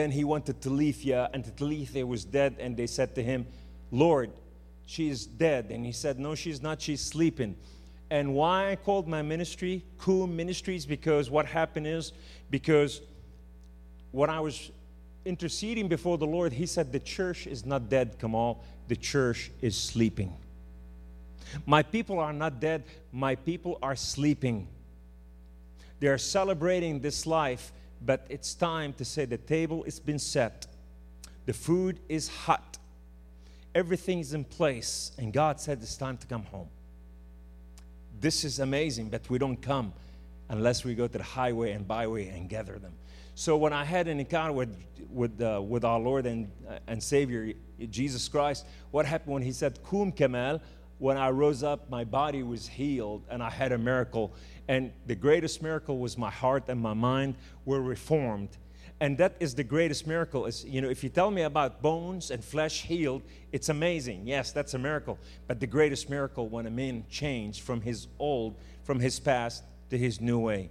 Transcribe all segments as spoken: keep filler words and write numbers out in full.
And he went to Talitha, and Talitha was dead, and they said to him, Lord, she is dead. And he said, no, she's not, she's sleeping. And why I called my ministry Coom Ministries, because what happened is, because when I was interceding before the Lord, he said, the church is not dead, Kamal, the church is sleeping. My people are not dead, my people are sleeping. They are celebrating this life, but it's time to say the table has been set. The food is hot. Everything's in place. And God said it's time to come home. This is amazing, but we don't come unless we go to the highway and byway and gather them. So when I had an encounter with with, uh, with our Lord and, uh, and Savior, Jesus Christ, what happened when he said, Kum Kamal, when I rose up, my body was healed and I had a miracle. And the greatest miracle was my heart and my mind were reformed. And that is the greatest miracle. Is, you know, if you tell me about bones and flesh healed, it's amazing. Yes, that's a miracle. But the greatest miracle when a man changed from his old, from his past to his new way.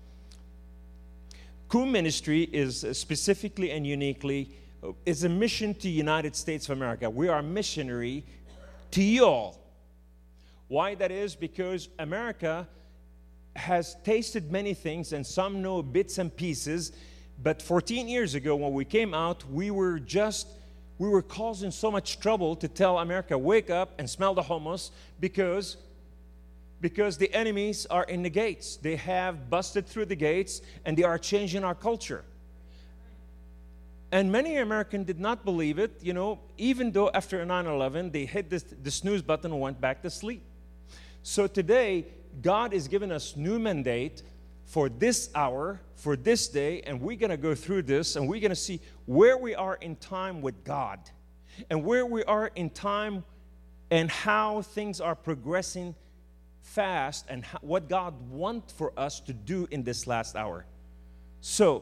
Coom Ministry is specifically and uniquely is a mission to the United States of America. We are missionary to you all. Why that is? Because America has tasted many things, and some know bits and pieces. But fourteen years ago, when we came out, we were just, we were causing so much trouble to tell America, wake up and smell the hummus, because, because the enemies are in the gates. They have busted through the gates, and they are changing our culture. And many Americans did not believe it, you know, even though after nine eleven, they hit this, the snooze button and went back to sleep. So today, God is giving us new mandate for this hour, for this day, and we're going to go through this, and we're going to see where we are in time with God, and where we are in time and how things are progressing fast, and how, what God wants for us to do in this last hour. So,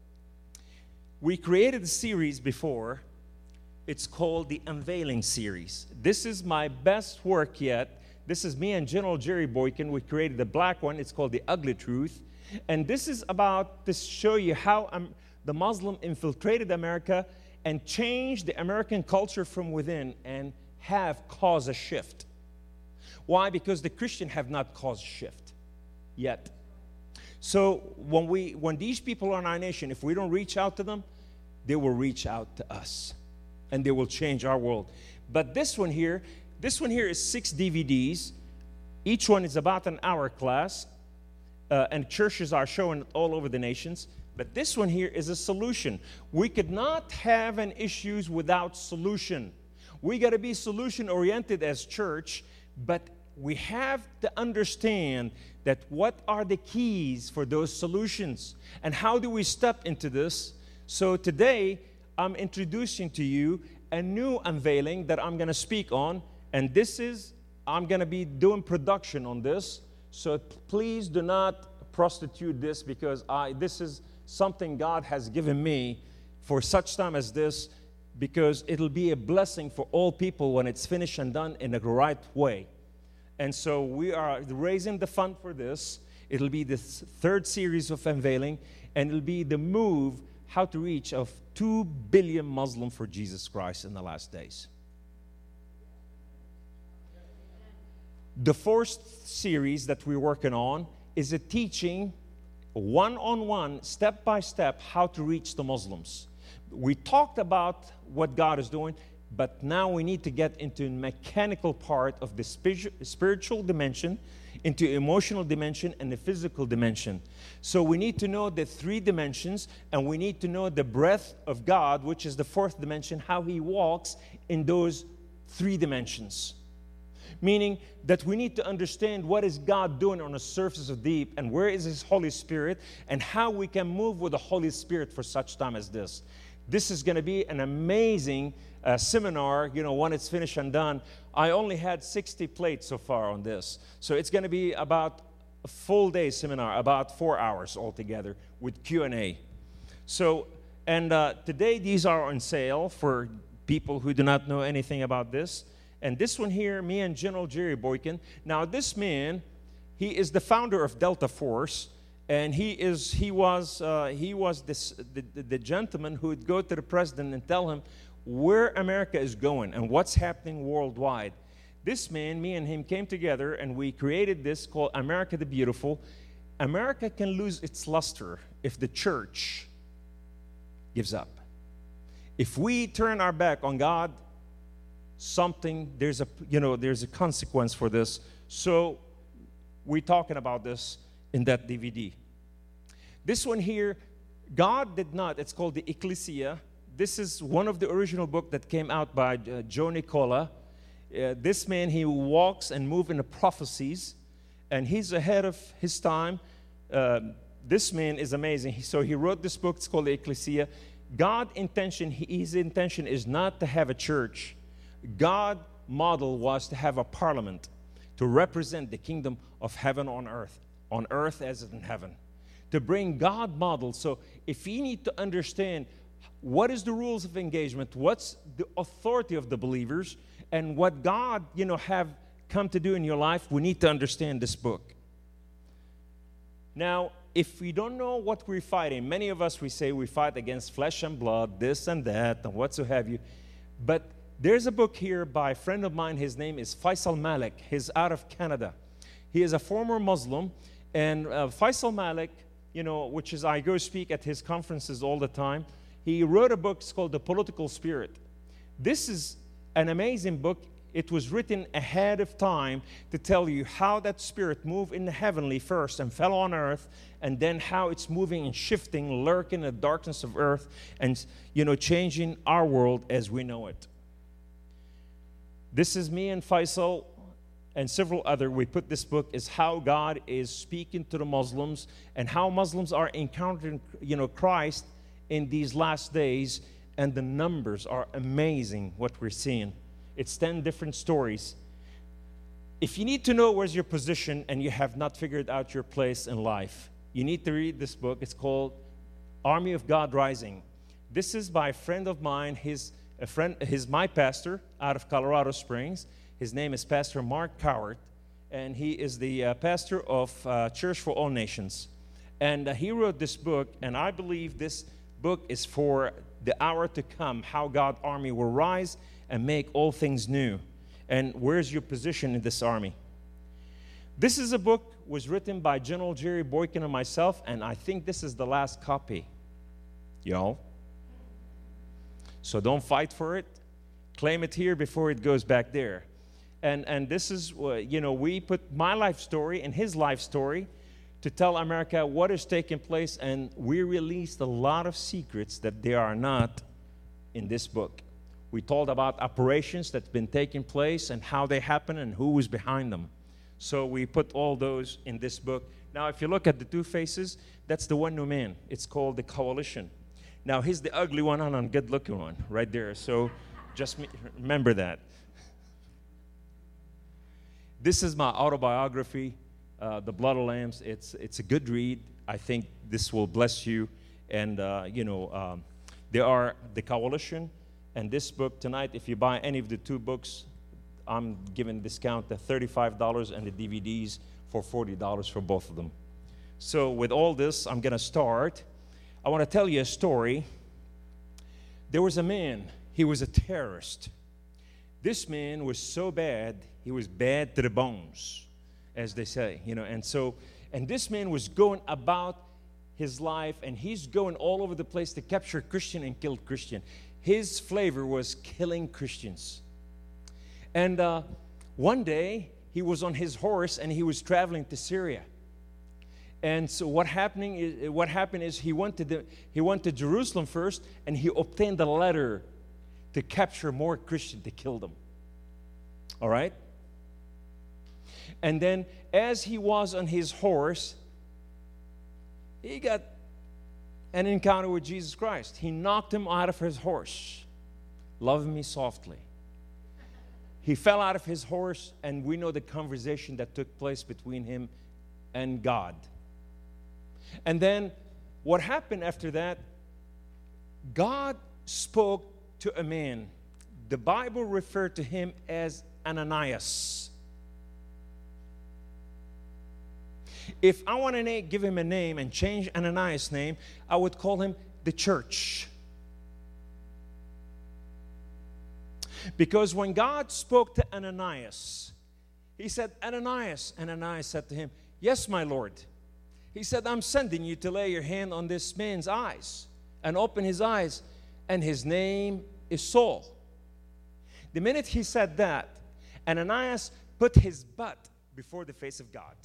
we created a series before. It's called the Unveiling Series. This is my best work yet. This is me and General Jerry Boykin. We created the black one. It's called The Ugly Truth. And this is about to show you how um, the Muslim infiltrated America and changed the American culture from within and have caused a shift. Why? Because the Christians have not caused a shift yet. So when we, when these people are in our nation, if we don't reach out to them, they will reach out to us, and they will change our world. But this one here, this one here is six D V Ds. Each one is about an hour class, uh, and churches are showing it all over the nations. But this one here is a solution. We could not have an issues without solution. We got to be solution-oriented as church, but we have to understand that what are the keys for those solutions, and how do we step into this? So today, I'm introducing to you a new unveiling that I'm going to speak on, and this is, I'm going to be doing production on this, so please do not prostitute this, because I, this is something God has given me for such time as this, because it'll be a blessing for all people when it's finished and done in the right way. And so we are raising the fund for this. It'll be the third series of unveiling, and it'll be the move, how to reach of two billion Muslims for Jesus Christ in the last days. The fourth series that we're working on is a teaching, one-on-one, step-by-step, how to reach the Muslims. We talked about what God is doing, but now we need to get into a mechanical part of the spiritual dimension, into emotional dimension, and the physical dimension. So we need to know the three dimensions, and we need to know the breath of God, which is the fourth dimension, how He walks in those three dimensions. Meaning that we need to understand what is God doing on the surface of deep, and where is His Holy Spirit, and how we can move with the Holy Spirit for such time as this. This is going to be an amazing uh, seminar, you know, when it's finished and done. I only had sixty plates so far on this. So it's going to be about a full day seminar, about four hours altogether with Q and A. So, and uh, today these are on sale for people who do not know anything about this. And this one here, me and General Jerry Boykin. Now this man, he is the founder of Delta Force. And he is he was uh, he was this the, the, the gentleman who would go to the president and tell him where America is going and what's happening worldwide. This man, me and him, came together and we created this called America the Beautiful. America can lose its luster if the church gives up. If we turn our back on God, something there's a you know there's a consequence for this. So we're talking about this in that D V D. This one here, God did not. It's called the Ecclesia. This is one of the original books that came out by uh, Joe Nicola. Uh, this man, he walks and moves in the prophecies, and he's ahead of his time. Uh, this man is amazing. He, so he wrote this book. It's called the Ecclesia. God's intention, his intention is not to have a church. God's model was to have a parliament to represent the kingdom of heaven on earth, on earth as in heaven. To bring God model. So if you need to understand what is the rules of engagement, what's the authority of the believers, and what God, you know, have come to do in your life, we need to understand this book. Now, if we don't know what we're fighting, many of us, we say we fight against flesh and blood, this and that, and what so have you. But there's a book here by a friend of mine. His name is Faisal Malik. He's out of Canada. He is a former Muslim. And uh, Faisal Malik, you know, which is, I go speak at his conferences all the time. He wrote a book. It's called The Political Spirit. This is an amazing book. It was written ahead of time to tell you how that spirit moved in the heavenly first and fell on earth, and then how it's moving and shifting, lurking in the darkness of earth, and, you know, changing our world as we know it. This is me and Faisal and several other. We put this book is how God is speaking to the Muslims and how Muslims are encountering, you know, Christ in these last days, and the numbers are amazing what we're seeing. It's ten different stories. If you need to know where's your position and you have not figured out your place in life, you need to read this book. It's called Army of God Rising. This is by a friend of mine. His a friend, he's my pastor out of Colorado Springs. His name is Pastor Mark Cowart, and he is the uh, pastor of uh, Church for All Nations. And uh, he wrote this book, and I believe this book is for the hour to come, how God's army will rise and make all things new. And where's your position in this army? This is a book was written by General Jerry Boykin and myself, and I think this is the last copy. Y'all. So don't fight for it. Claim it here before it goes back there. And and this is, uh, you know, we put my life story and his life story to tell America what is taking place, and we released a lot of secrets that they are not in this book. We told about operations that's been taking place and how they happen and who was behind them. So we put all those in this book. Now, if you look at the two faces, that's the one new man. It's called the Coalition. Now, he's the ugly one and I'm good-looking one right there. So just me, remember that. This is my autobiography, uh, The Blood of Lambs. It's it's a good read. I think this will bless you. And, uh, you know, um, there are the Coalition and this book tonight. If you buy any of the two books, I'm giving a discount to thirty-five dollars and the D V Ds for forty dollars for both of them. So with all this, I'm going to start. I want to tell you a story. There was a man. He was a terrorist. This man was so bad, he was bad to the bones, as they say, you know. And so, and this man was going about his life, and he's going all over the place to capture Christian and kill Christian. His flavor was killing Christians. And uh, one day, he was on his horse, and he was traveling to Syria. And so what happening is, what happened is he went to the, he went to Jerusalem first, and he obtained a letter to capture more Christians to kill them. All right? And then as he was on his horse, he got an encounter with Jesus Christ. He knocked him out of his horse. Love me softly. He fell out of his horse, and we know the conversation that took place between him and God. And then what happened after that, God spoke to a man. The Bible referred to him as Ananias. If I want to give him a name and change Ananias' name, I would call him the church. Because when God spoke to Ananias, he said, Ananias. Ananias said to him, yes, my Lord. He said, I'm sending you to lay your hand on this man's eyes and open his eyes, and his name is Saul. The minute he said that, Ananias put his butt before the face of God.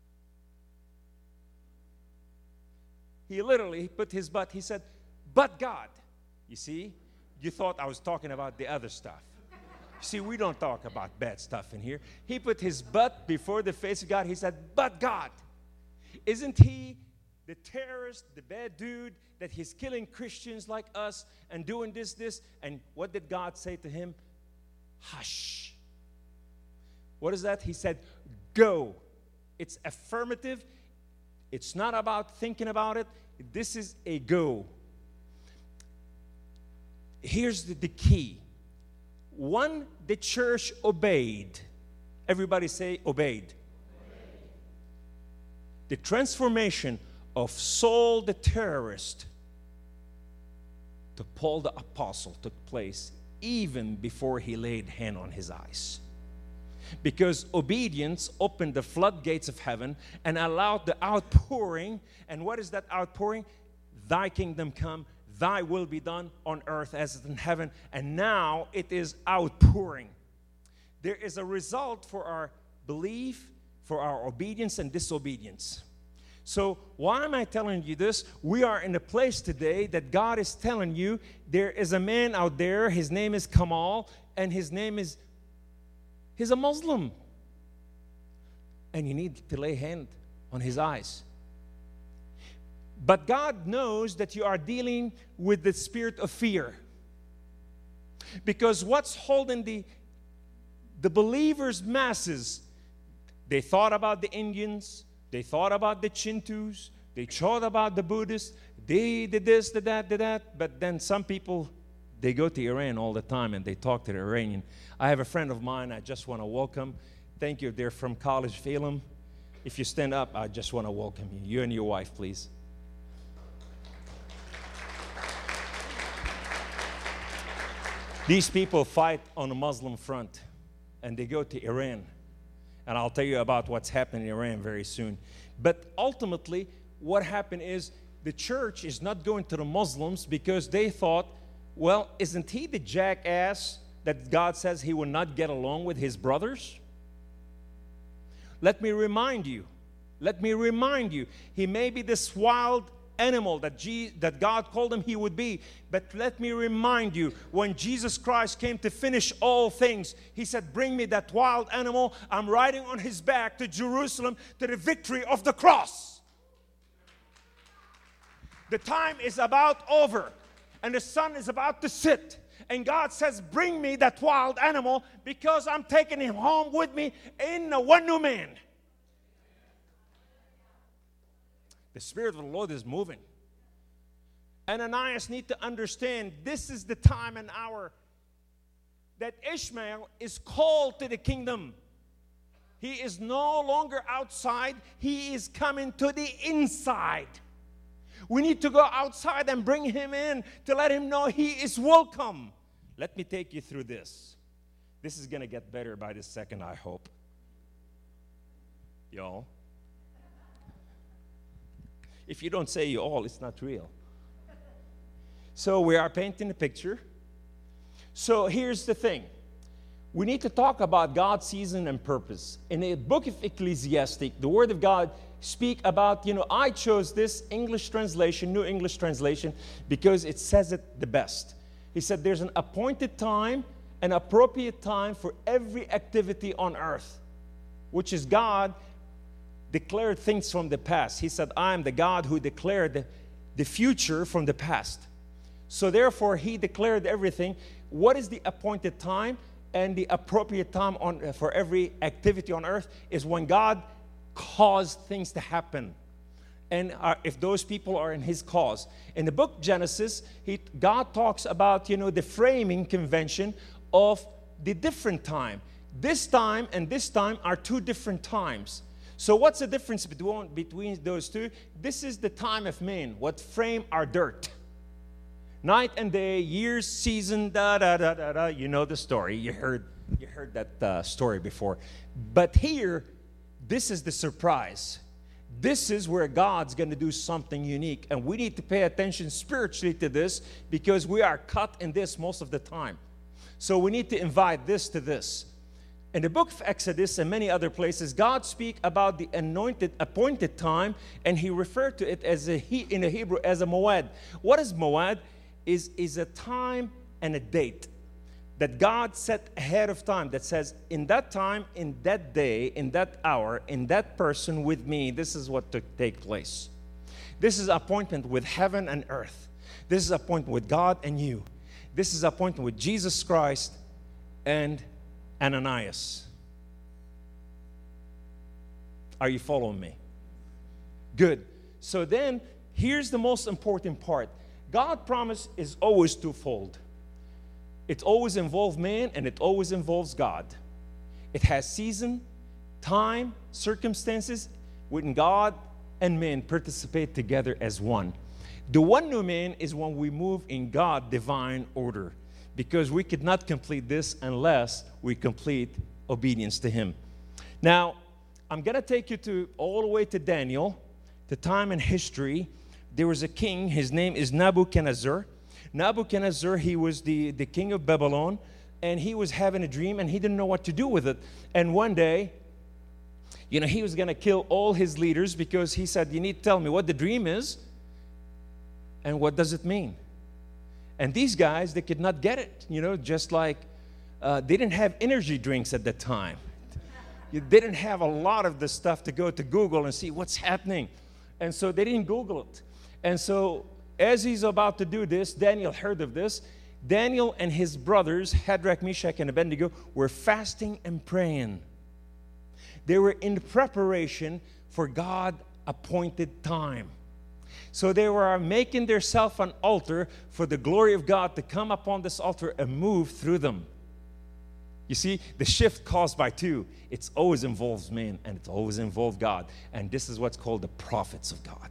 He literally put his butt, he said, but God. You see, you thought I was talking about the other stuff. See, we don't talk about bad stuff in here. He put his butt before the face of God. He said, but God. Isn't he the terrorist, the bad dude that he's killing Christians like us and doing this, this? And what did God say to him? Hush. What is that? He said, go. It's affirmative. It's not about thinking about it. This is a go. Here's the, the key. One, the church obeyed. Everybody say obeyed. Obeyed. The transformation of Saul the terrorist to Paul the apostle took place even before he laid hand on his eyes. Because obedience opened the floodgates of heaven and allowed the outpouring. And what is that outpouring? Thy kingdom come, thy will be done on earth as it is in heaven. And now it is outpouring. There is a result for our belief, for our obedience and disobedience. So why am I telling you this? We are in a place today that God is telling you there is a man out there, his name is Kamal, and his name is, he's a Muslim. And you need to lay hand on his eyes. But God knows that you are dealing with the spirit of fear. Because what's holding the, the believers' masses, they thought about the Indians, they thought about the Chintus, they thought about the Buddhists, they did this, did that, did that. But then some people, they go to Iran all the time and they talk to the Iranian. I have a friend of mine I just want to welcome. Thank you. They're from College Phelim. If you stand up, I just want to welcome you. You and your wife, please. These people fight on the Muslim front, and they go to Iran. And I'll tell you about what's happening in Iran very soon. But ultimately, what happened is the church is not going to the Muslims because they thought, well, isn't he the jackass that God says he will not get along with his brothers? Let me remind you, let me remind you, he may be this wild animal that, Je- that God called him he would be. But let me remind you, when Jesus Christ came to finish all things, he said, bring me that wild animal. I'm riding on his back to Jerusalem to the victory of the cross. The time is about over, and the sun is about to sit. And God says, bring me that wild animal because I'm taking him home with me in the one new man. The Spirit of the Lord is moving. Ananias need to understand this is the time and hour that Ishmael is called to the kingdom. He is no longer outside. He is coming to the inside. We need to go outside and bring him in to let him know he is welcome. Let me take you through this. This is going to get better by the second, I hope. Y'all. If you don't say you all, it's not real. So we are painting a picture. So here's the thing. We need to talk about God's season and purpose. In the book of Ecclesiastes, the Word of God speak about, you know, I chose this English translation, New English translation, because it says it the best. He said there's an appointed time, an appropriate time for every activity on earth, which is God declared things from the past. He said, I am the God who declared the, the future from the past. So therefore, he declared everything. What is the appointed time and the appropriate time on, for every activity on earth is when God caused things to happen. And are, if those people are in his cause. In the book Genesis, he, God talks about, you know, the framing convention of the different time. This time and this time are two different times. So what's the difference between, between those two? This is the time of man, what frame our dirt. Night and day, years, season, da da da da da. You know the story. You heard, you heard that uh, story before. But here, this is the surprise. This is where God's going to do something unique. And we need to pay attention spiritually to this because we are caught in this most of the time. So we need to invite this to this. In the book of Exodus and many other places, God speaks about the anointed, appointed time, and He referred to it as a he in the Hebrew as a moed. What is moed? Is is a time and a date that God set ahead of time that says, in that time, in that day, in that hour, in that person with me, this is what took take place. This is appointment with heaven and earth. This is appointment with God and you. This is appointment with Jesus Christ and Ananias. Are you following me? Good. So then, here's the most important part. God's promise is always twofold. It always involves man and it always involves God. It has season, time, circumstances, when God and man participate together as one. The one new man is when we move in God's divine order, because we could not complete this unless we complete obedience to Him. Now, I'm going to take you to all the way to Daniel, the time in history. There was a king, his name is Nebuchadnezzar. Nebuchadnezzar, he was the, the king of Babylon, and he was having a dream, and he didn't know what to do with it. And one day, you know, he was going to kill all his leaders because he said, you need to tell me what the dream is and what does it mean. And these guys, they could not get it, you know, just like uh, they didn't have energy drinks at that time. You didn't have a lot of the stuff to go to Google and see what's happening. And so they didn't Google it. And so as he's about to do this, Daniel heard of this. Daniel and his brothers, Shadrach, Meshach, and Abednego, were fasting and praying. They were in preparation for God-appointed time. So they were making themselves an altar for the glory of God to come upon this altar and move through them. You see, the shift caused by two, it always involves man and it always involves God. And this is what's called the prophets of God.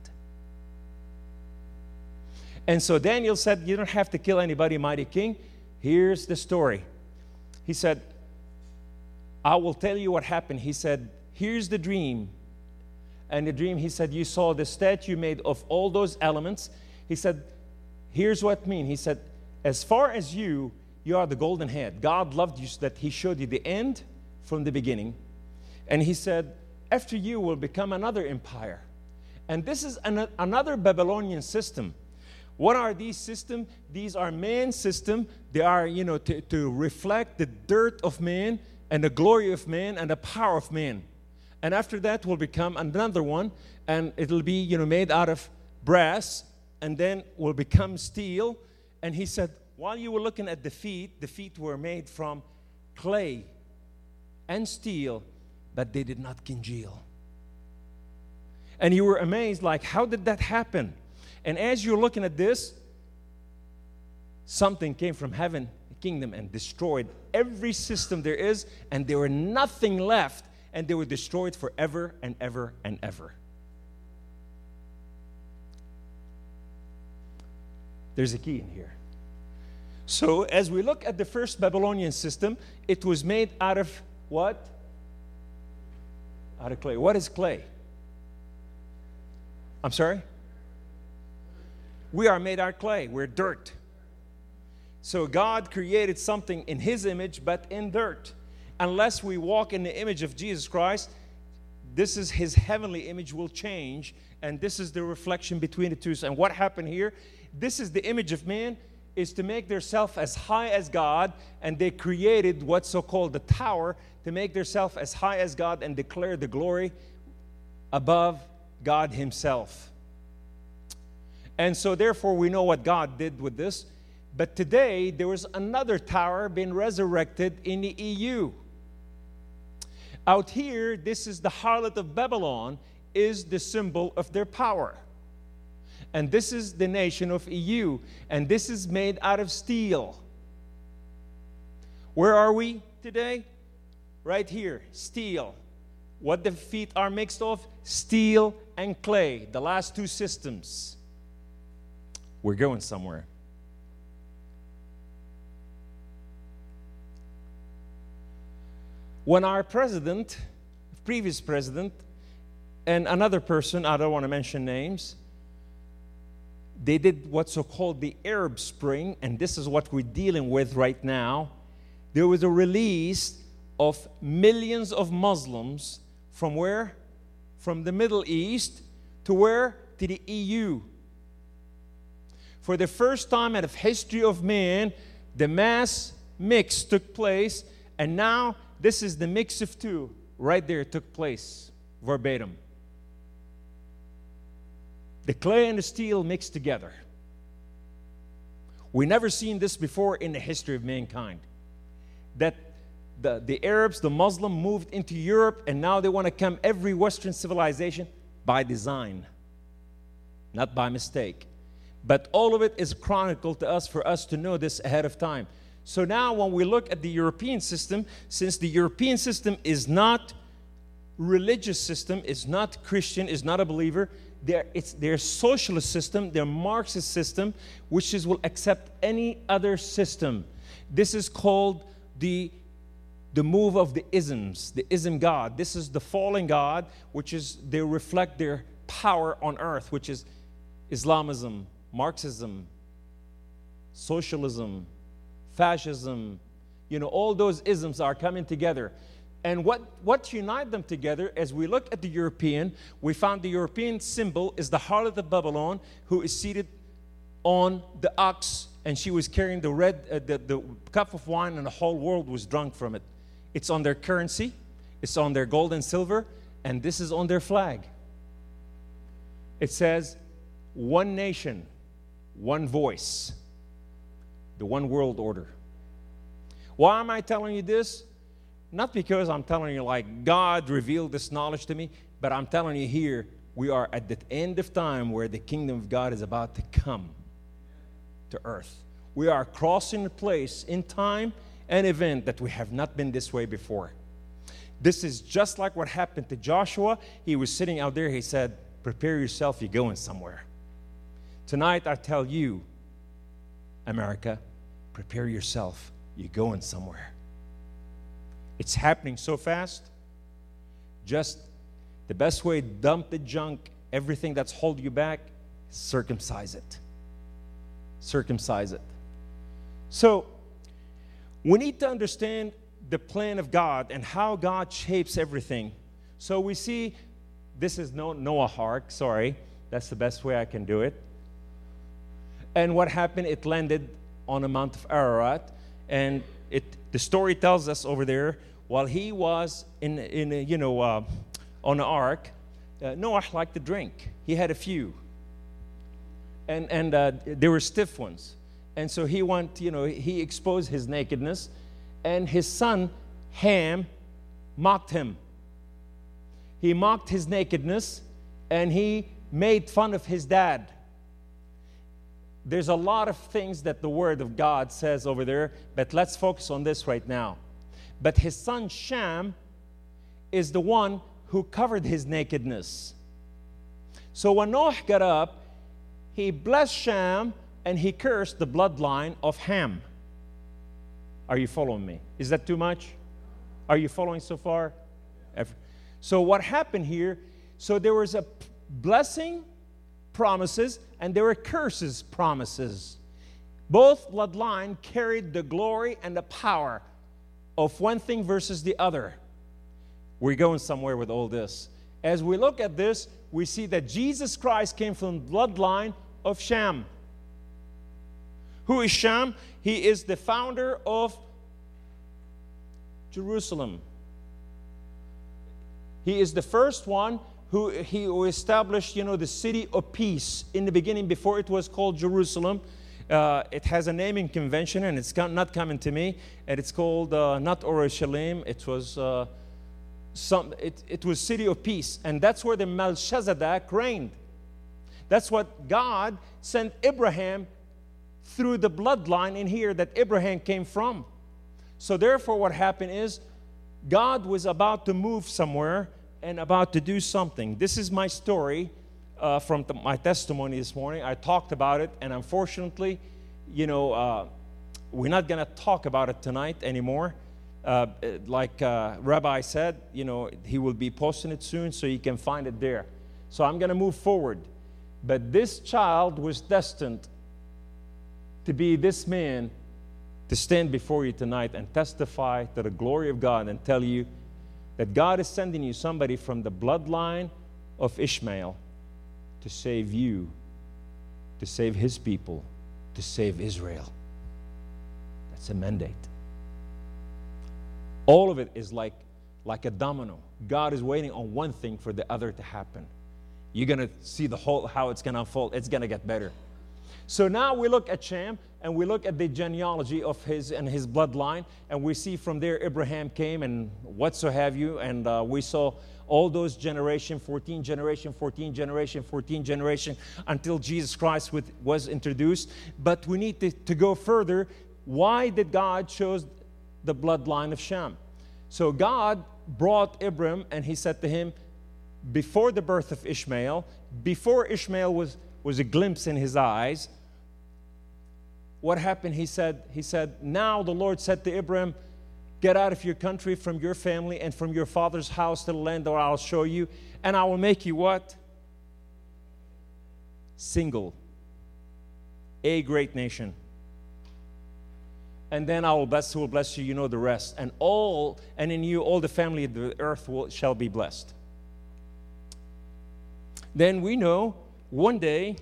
And so Daniel said, you don't have to kill anybody, mighty king. Here's the story. He said, I will tell you what happened. He said, here's the dream. And the dream, he said, you saw the statue made of all those elements. He said, here's what it means. He said, as far as you, you are the golden head. God loved you so that He showed you the end from the beginning. And He said, after you will become another empire. And this is an, another Babylonian system. What are these systems? These are man's system. They are, you know, to, to reflect the dirt of man and the glory of man and the power of man. And after that will become another one, and it'll be, you know, made out of brass, and then will become steel. And he said, while you were looking at the feet, the feet were made from clay and steel, but they did not congeal. And you were amazed, like, how did that happen? And as you're looking at this, something came from heaven, the kingdom, and destroyed every system there is, and there were nothing left, and they were destroyed forever and ever and ever. There's a key in here. So as we look at the first Babylonian system, it was made out of what? Out of clay. What is clay? I'm sorry? We are made out of clay. We're dirt. So God created something in His image, but in dirt. Unless we walk in the image of Jesus Christ, this is His heavenly image will change, and this is the reflection between the two. And what happened here? This is the image of man, is to make themselves as high as God, and they created what's so-called the tower to make themselves as high as God and declare the glory above God Himself. And so therefore we know what God did with this. But today there was another tower being resurrected in the E U. Out here, this is the harlot of Babylon, is the symbol of their power. And this is the nation of E U. And this is made out of steel. Where are we today? Right here, steel. What the feet are mixed of? Steel and clay, the last two systems. We're going somewhere. When our president, previous president, and another person, I don't want to mention names, they did what's so-called the Arab Spring, and this is what we're dealing with right now. There was a release of millions of Muslims from where? From the Middle East to where? To the E U. For the first time in the history of man, the mass mix took place, and now this is the mix of two. Right there took place, verbatim. The clay and the steel mixed together. We never seen this before in the history of mankind. That the, the Arabs, the Muslim moved into Europe, and now they want to come every Western civilization by design, not by mistake. But all of it is chronicled to us for us to know this ahead of time. So now when we look at the European system, since the European system is not religious system, is not Christian, is not a believer, Their, it's their socialist system, their Marxist system, which is will accept any other system. This is called the, the move of the isms, the ism God. This is the fallen God, which is they reflect their power on earth, which is Islamism, Marxism, socialism, fascism. You know, all those isms are coming together. And what, what unites them together, as we look at the European, we found the European symbol is the harlot of Babylon, who is seated on the ox, and she was carrying the red, uh, the, the cup of wine, and the whole world was drunk from it. It's on their currency, it's on their gold and silver, and this is on their flag. It says, one nation, one voice, the one world order. Why am I telling you this? Not because I'm telling you like God revealed this knowledge to me, but I'm telling you here, we are at the end of time where the kingdom of God is about to come to earth. We are crossing a place in time and event that we have not been this way before. This is just like what happened to Joshua. He was sitting out there, he said, prepare yourself, you're going somewhere. Tonight I tell you, America, prepare yourself, you're going somewhere. It's happening so fast. Just the best way to dump the junk, everything that's holding you back, circumcise it. Circumcise it. So, we need to understand the plan of God and how God shapes everything. So we see, this is no Noah Ark, sorry. That's the best way I can do it. And what happened, it landed on the Mount of Ararat, and it, the story tells us over there, while he was in, in a, you know, uh, on the ark, uh, Noah liked to drink. He had a few. And, and uh, they were stiff ones. And so he went, you know, he exposed his nakedness, and his son, Ham, mocked him. He mocked his nakedness, and he made fun of his dad. There's a lot of things that the Word of God says over there, but let's focus on this right now. But his son Shem is the one who covered his nakedness. So when Noah got up, he blessed Shem and he cursed the bloodline of Ham. Are you following me? Is that too much? Are you following so far? So what happened here, so there was a blessing, promises, and there were curses, promises. Both bloodline carried the glory and the power of one thing versus the other. We're going somewhere with all this. As we look at this, we see that Jesus Christ came from the bloodline of Shem. Who is Shem? He is the founder of Jerusalem. He is the first one who he who established, you know, the city of peace in the beginning before it was called Jerusalem. Uh, it has a naming convention, and it's not coming to me. And it's called uh, not Orushalim. It was uh, some. It, it was city of peace, and that's where the Melchizedek reigned. That's what God sent Abraham through the bloodline in here that Abraham came from. So therefore, what happened is God was about to move somewhere, and about to do something. This is my story uh, from th- my testimony this morning. I talked about it, and unfortunately, you know, uh, we're not going to talk about it tonight anymore. Uh, like uh, Rabbi said, you know, he will be posting it soon, so you can find it there. So I'm going to move forward. But this child was destined to be this man to stand before you tonight and testify to the glory of God and tell you that God is sending you somebody from the bloodline of Ishmael to save you, to save his people, to save Israel. That's a mandate. All of it is like, like a domino. God is waiting on one thing for the other to happen. You're going to see the whole, how it's going to unfold. It's going to get better. So now we look at Shem, and we look at the genealogy of his and his bloodline, and we see from there Abraham came and whatso have you, and uh, we saw all those generation, fourteen generation, fourteen generation, fourteen generation, until Jesus Christ with, was introduced. But we need to, to go further. Why did God choose the bloodline of Shem? So God brought Abram, and he said to him, before the birth of Ishmael, before Ishmael was, was a glimpse in his eyes, what happened? He said, he said, now the Lord said to Abram, get out of your country, from your family, and from your father's house to the land that I'll show you, and I will make you what? Single. A great nation. And then I will bless, who will bless you, you know the rest. And all, and in you all the family of the earth will, shall be blessed. Then we know one day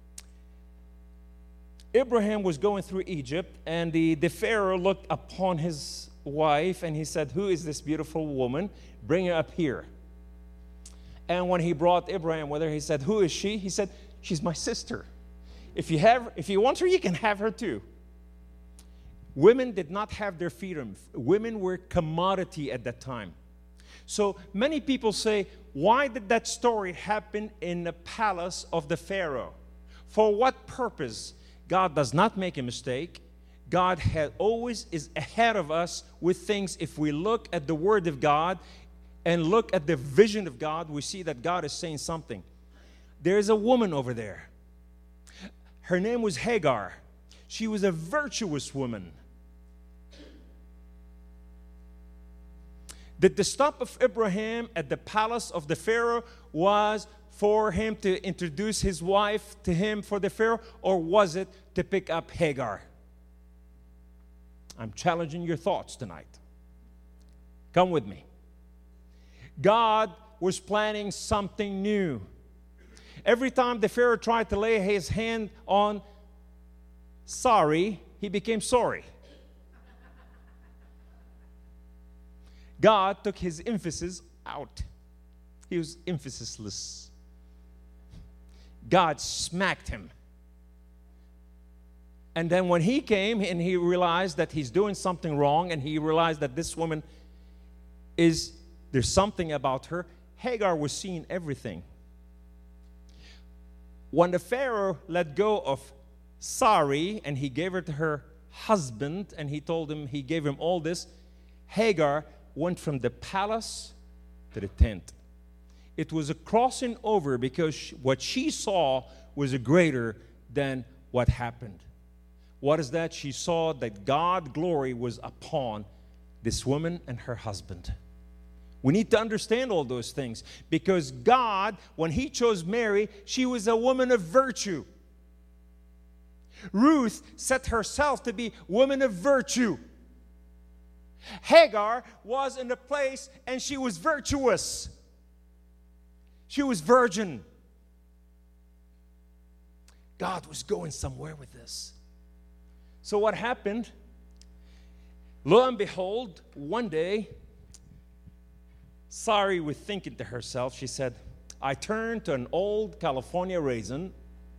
Abraham was going through Egypt, and the, the Pharaoh looked upon his wife, and he said, who is this beautiful woman? Bring her up here. And when he brought Abraham with her, he said, who is she? He said, she's my sister. If you have, if you want her, you can have her too. Women did not have their freedom. Women were commodity at that time. So many people say, why did that story happen in the palace of the Pharaoh? For what purpose? God does not make a mistake. God had always is ahead of us with things. If we look at the Word of God and look at the vision of God, we see that God is saying something. There is a woman over there. Her name was Hagar. She was a virtuous woman. Did the stop of Abraham at the palace of the Pharaoh was for him to introduce his wife to him for the Pharaoh, or was it to pick up Hagar? I'm challenging your thoughts tonight. Come with me. God was planning something new. Every time the Pharaoh tried to lay his hand on sorry, he became sorry. God took his emphasis out. He was emphasis-less. God smacked him. And then when he came and he realized that he's doing something wrong, and he realized that this woman is, there's something about her, Hagar was seeing everything. When the Pharaoh let go of Sarai and he gave her to her husband, and he told him, he gave him all this, Hagar went from the palace to the tent. It was a crossing over, because she, what she saw was greater than what happened. What is that? She saw that God's glory was upon this woman and her husband. We need to understand all those things, because God, when he chose Mary, she was a woman of virtue. Ruth set herself to be a woman of virtue. Hagar was in the place, and she was virtuous. She was virgin. God was going somewhere with this. So what happened? Lo and behold, one day, Sarai was thinking to herself, she said, I turned to an old California raisin,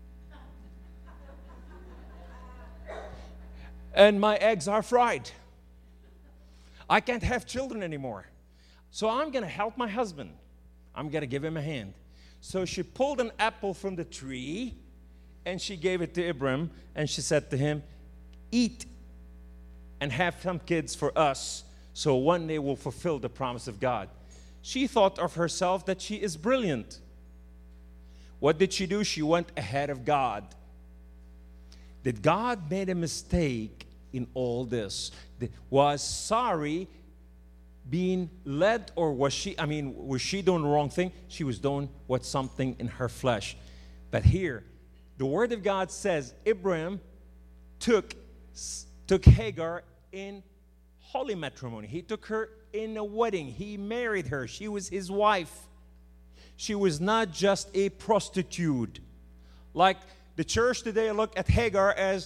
and my eggs are fried. I can't have children anymore. So I'm going to help my husband. I'm going to give him a hand. So she pulled an apple from the tree, and she gave it to Abram, and she said to him, eat and have some kids for us, so one day we'll fulfill the promise of God. She thought of herself that she is brilliant. What did she do? She went ahead of God. Did God made a mistake in all this? Was Sarai being led, or was she, I mean, was she doing the wrong thing? She was doing what something in her flesh. But here, the Word of God says Abraham took, took Hagar in holy matrimony. He took her in a wedding. He married her. She was his wife. She was not just a prostitute. Like the church today look at Hagar as,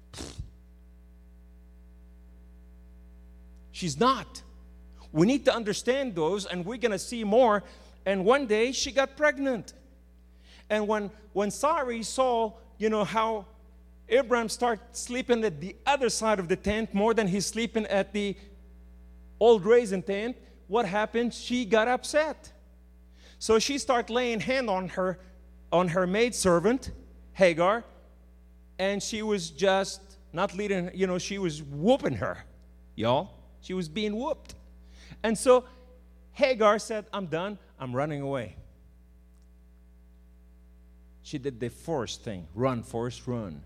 she's not. We need to understand those, and we're going to see more. And one day she got pregnant. And when, when Sarai saw, you know, how Abraham started sleeping at the other side of the tent more than he's sleeping at the old raisin tent, what happened? She got upset. So she started laying hand on her, on her maidservant, Hagar, and she was just not leading, you know, she was whooping her, y'all. She was being whooped. And so Hagar said, I'm done, I'm running away. She did the forced thing, run, forced, run.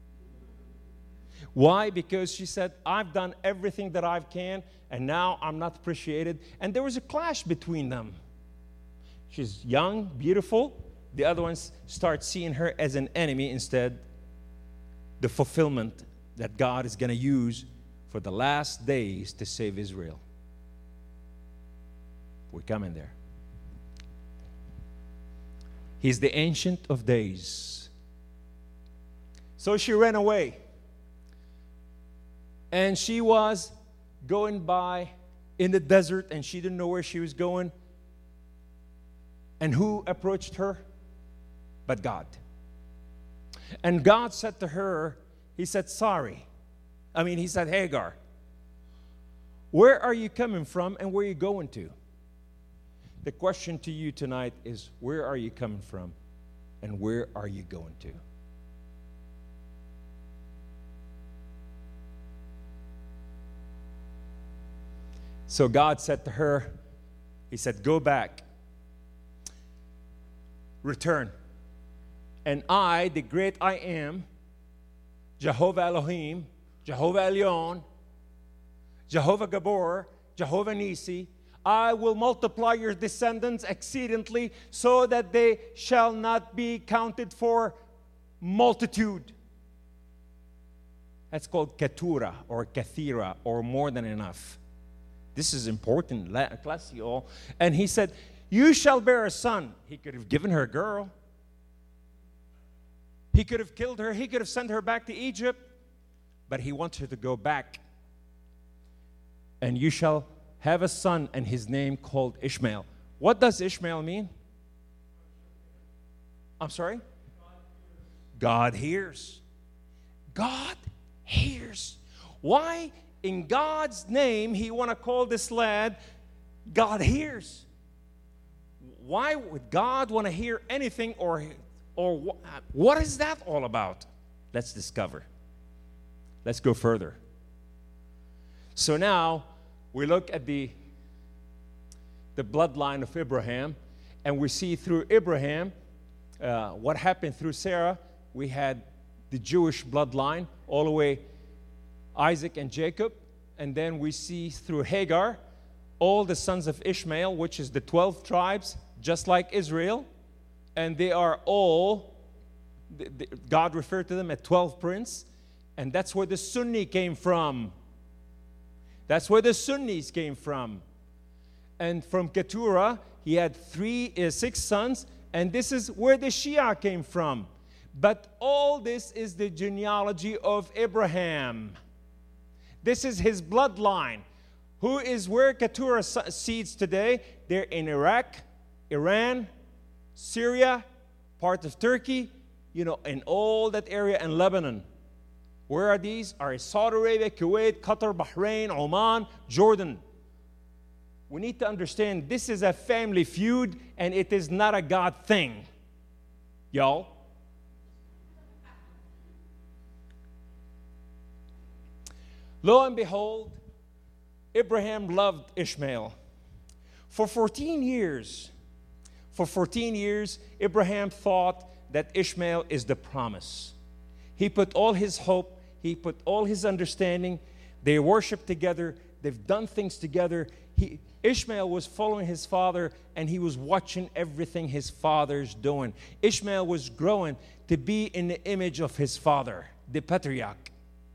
Why? Because she said, I've done everything that I can, and now I'm not appreciated. And there was a clash between them. She's young, beautiful. The other ones start seeing her as an enemy instead. The fulfillment that God is going to use for the last days to save Israel. We're coming there. He's the Ancient of Days. So she ran away. And she was going by in the desert, and she didn't know where she was going. And who approached her? But God. And God said to her, he said, sorry. I mean, he said, Hagar, where are you coming from and where are you going to? The question to you tonight is, where are you coming from and where are you going to? So God said to her, he said, go back, return. And I, the great I am, Jehovah Elohim, Jehovah Elyon, Jehovah Gabor, Jehovah Nisi, I will multiply your descendants exceedingly so that they shall not be counted for multitude. That's called Keturah or Kathira or more than enough. This is important, class, you all. And he said, you shall bear a son. He could have given her a girl. He could have killed her. He could have sent her back to Egypt. But he wants her to go back. And you shall have a son, and his name called Ishmael. What does Ishmael mean? I'm sorry? God hears. God hears. Why? In God's name, he want to call this lad, God hears. Why would God want to hear anything, or, or what, what is that all about? Let's discover. Let's go further. So now, we look at the, the bloodline of Abraham, and we see through Abraham uh, what happened through Sarah. We had the Jewish bloodline all the way Isaac and Jacob, and then we see through Hagar all the sons of Ishmael, which is the twelve tribes, just like Israel, and they are all, God referred to them as twelve princes, and that's where the Sunni came from. That's where the Sunnis came from. And from Keturah, he had three, uh, six sons, and this is where the Shia came from. But all this is the genealogy of Abraham. This is his bloodline. Who is where Keturah seeds today? They're in Iraq, Iran, Syria, part of Turkey, you know, in all that area, and Lebanon. Where are these? Are Saudi Arabia, Kuwait, Qatar, Bahrain, Oman, Jordan. We need to understand this is a family feud, and it is not a God thing. Y'all? Lo and behold, Abraham loved Ishmael. For fourteen years, for fourteen years, Abraham thought that Ishmael is the promise. He put all his hope, he put all his understanding. They worship together, they've done things together. He, Ishmael was following his father, and he was watching everything his father's doing. Ishmael was growing to be in the image of his father, the patriarch.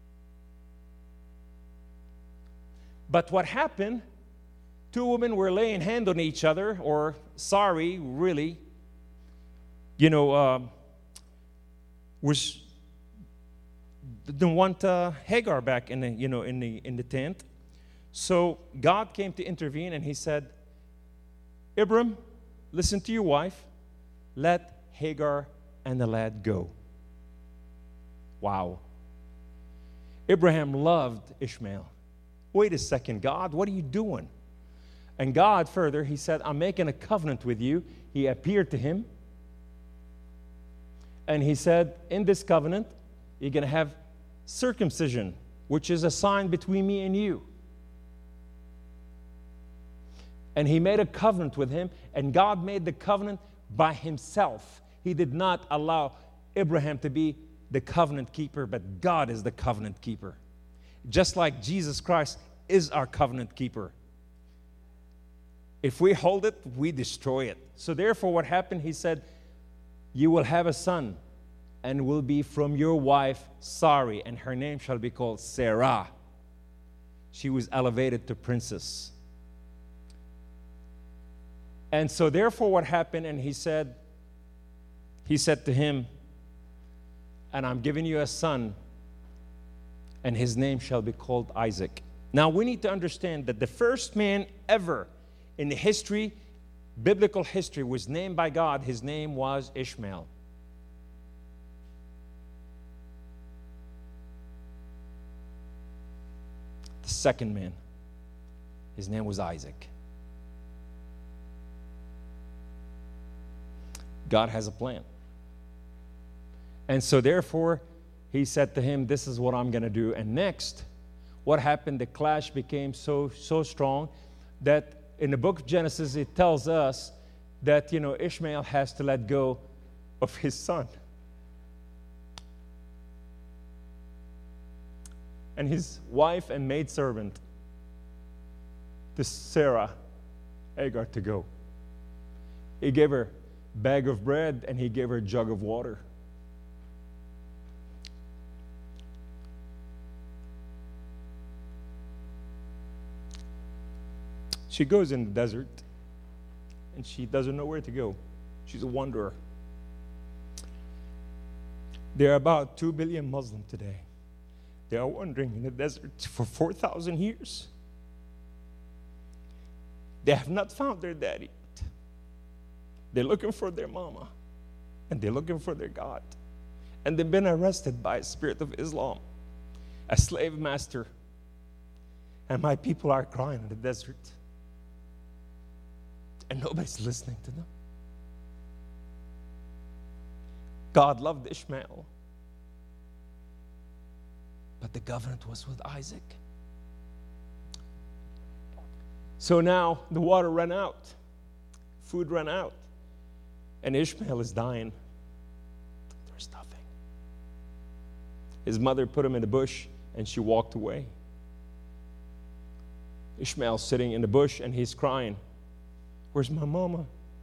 But what happened? Two women were laying hand on each other, or sorry, really, you know, uh, was didn't want uh, Hagar back in the, you know, in the in the tent. So God came to intervene, and He said, Abram, listen to your wife. Let Hagar and the lad go. Wow. Abraham loved Ishmael. Wait a second, God, what are you doing? And God further, He said, I'm making a covenant with you. He appeared to him. And He said, in this covenant, you're going to have circumcision, which is a sign between me and you. And He made a covenant with him, and God made the covenant by Himself. He did not allow Abraham to be the covenant keeper, but God is the covenant keeper. Just like Jesus Christ is our covenant keeper. If we hold it, we destroy it. So therefore, what happened? He said, you will have a son, and will be from your wife, Sarai, and her name shall be called Sarah. She was elevated to princess. And so therefore, what happened? And he said, he said to him, and I'm giving you a son, and his name shall be called Isaac. Now, we need to understand that the first man ever in the history, biblical history, was named by God. His name was Ishmael. The second man, his name was Isaac. God has a plan. And so therefore, He said to him, this is what I'm going to do. And next, what happened? The clash became so, so strong that in the book of Genesis, it tells us that, you know, Ishmael has to let go of his son. And his wife and maidservant, to Sarah, Hagar, to go. He gave her a bag of bread, and he gave her a jug of water. She goes in the desert, and she doesn't know where to go. She's a wanderer. There are about two billion Muslims today. They are wandering in the desert for four thousand years. They have not found their daddy. They're looking for their mama, and they're looking for their God. And they've been arrested by a spirit of Islam, a slave master. And my people are crying in the desert. And nobody's listening to them. God loved Ishmael, but the covenant was with Isaac. So now the water ran out, food ran out, and Ishmael is dying. There's nothing. His mother put him in the bush, and she walked away. Ishmael's sitting in the bush, and he's crying. Where's my mama?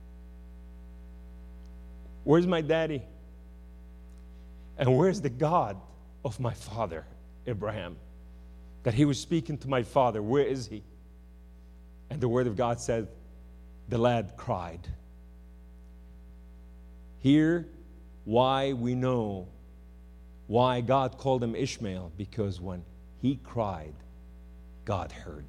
Where's my daddy? And where's the God of my father, Abraham? That he was speaking to my father. Where is he? And the word of God said, the lad cried. Here, why we know why God called him Ishmael, because when he cried, God heard.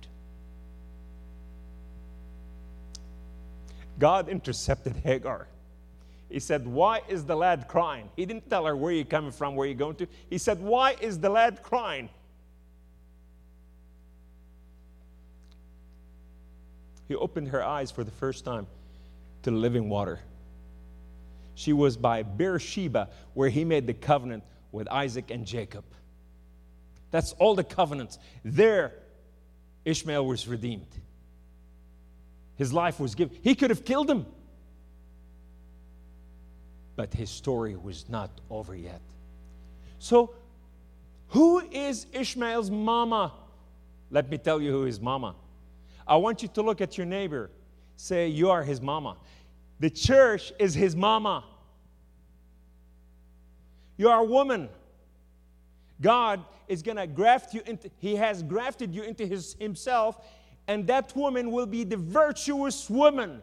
God intercepted Hagar. He said, why is the lad crying? He didn't tell her where you're coming from, where you're going to. He said, why is the lad crying? He opened her eyes for the first time to living water. She was by Beersheba, where he made the covenant with Isaac and Jacob. That's all the covenants. There, Ishmael was redeemed. His life was given. He could have killed him. But his story was not over yet. So, who is Ishmael's mama? Let me tell you who his mama. I want you to look at your neighbor. Say, you are his mama. The church is his mama. You are a woman. God is going to graft you into, He has grafted you into his, Himself, and that woman will be the virtuous woman.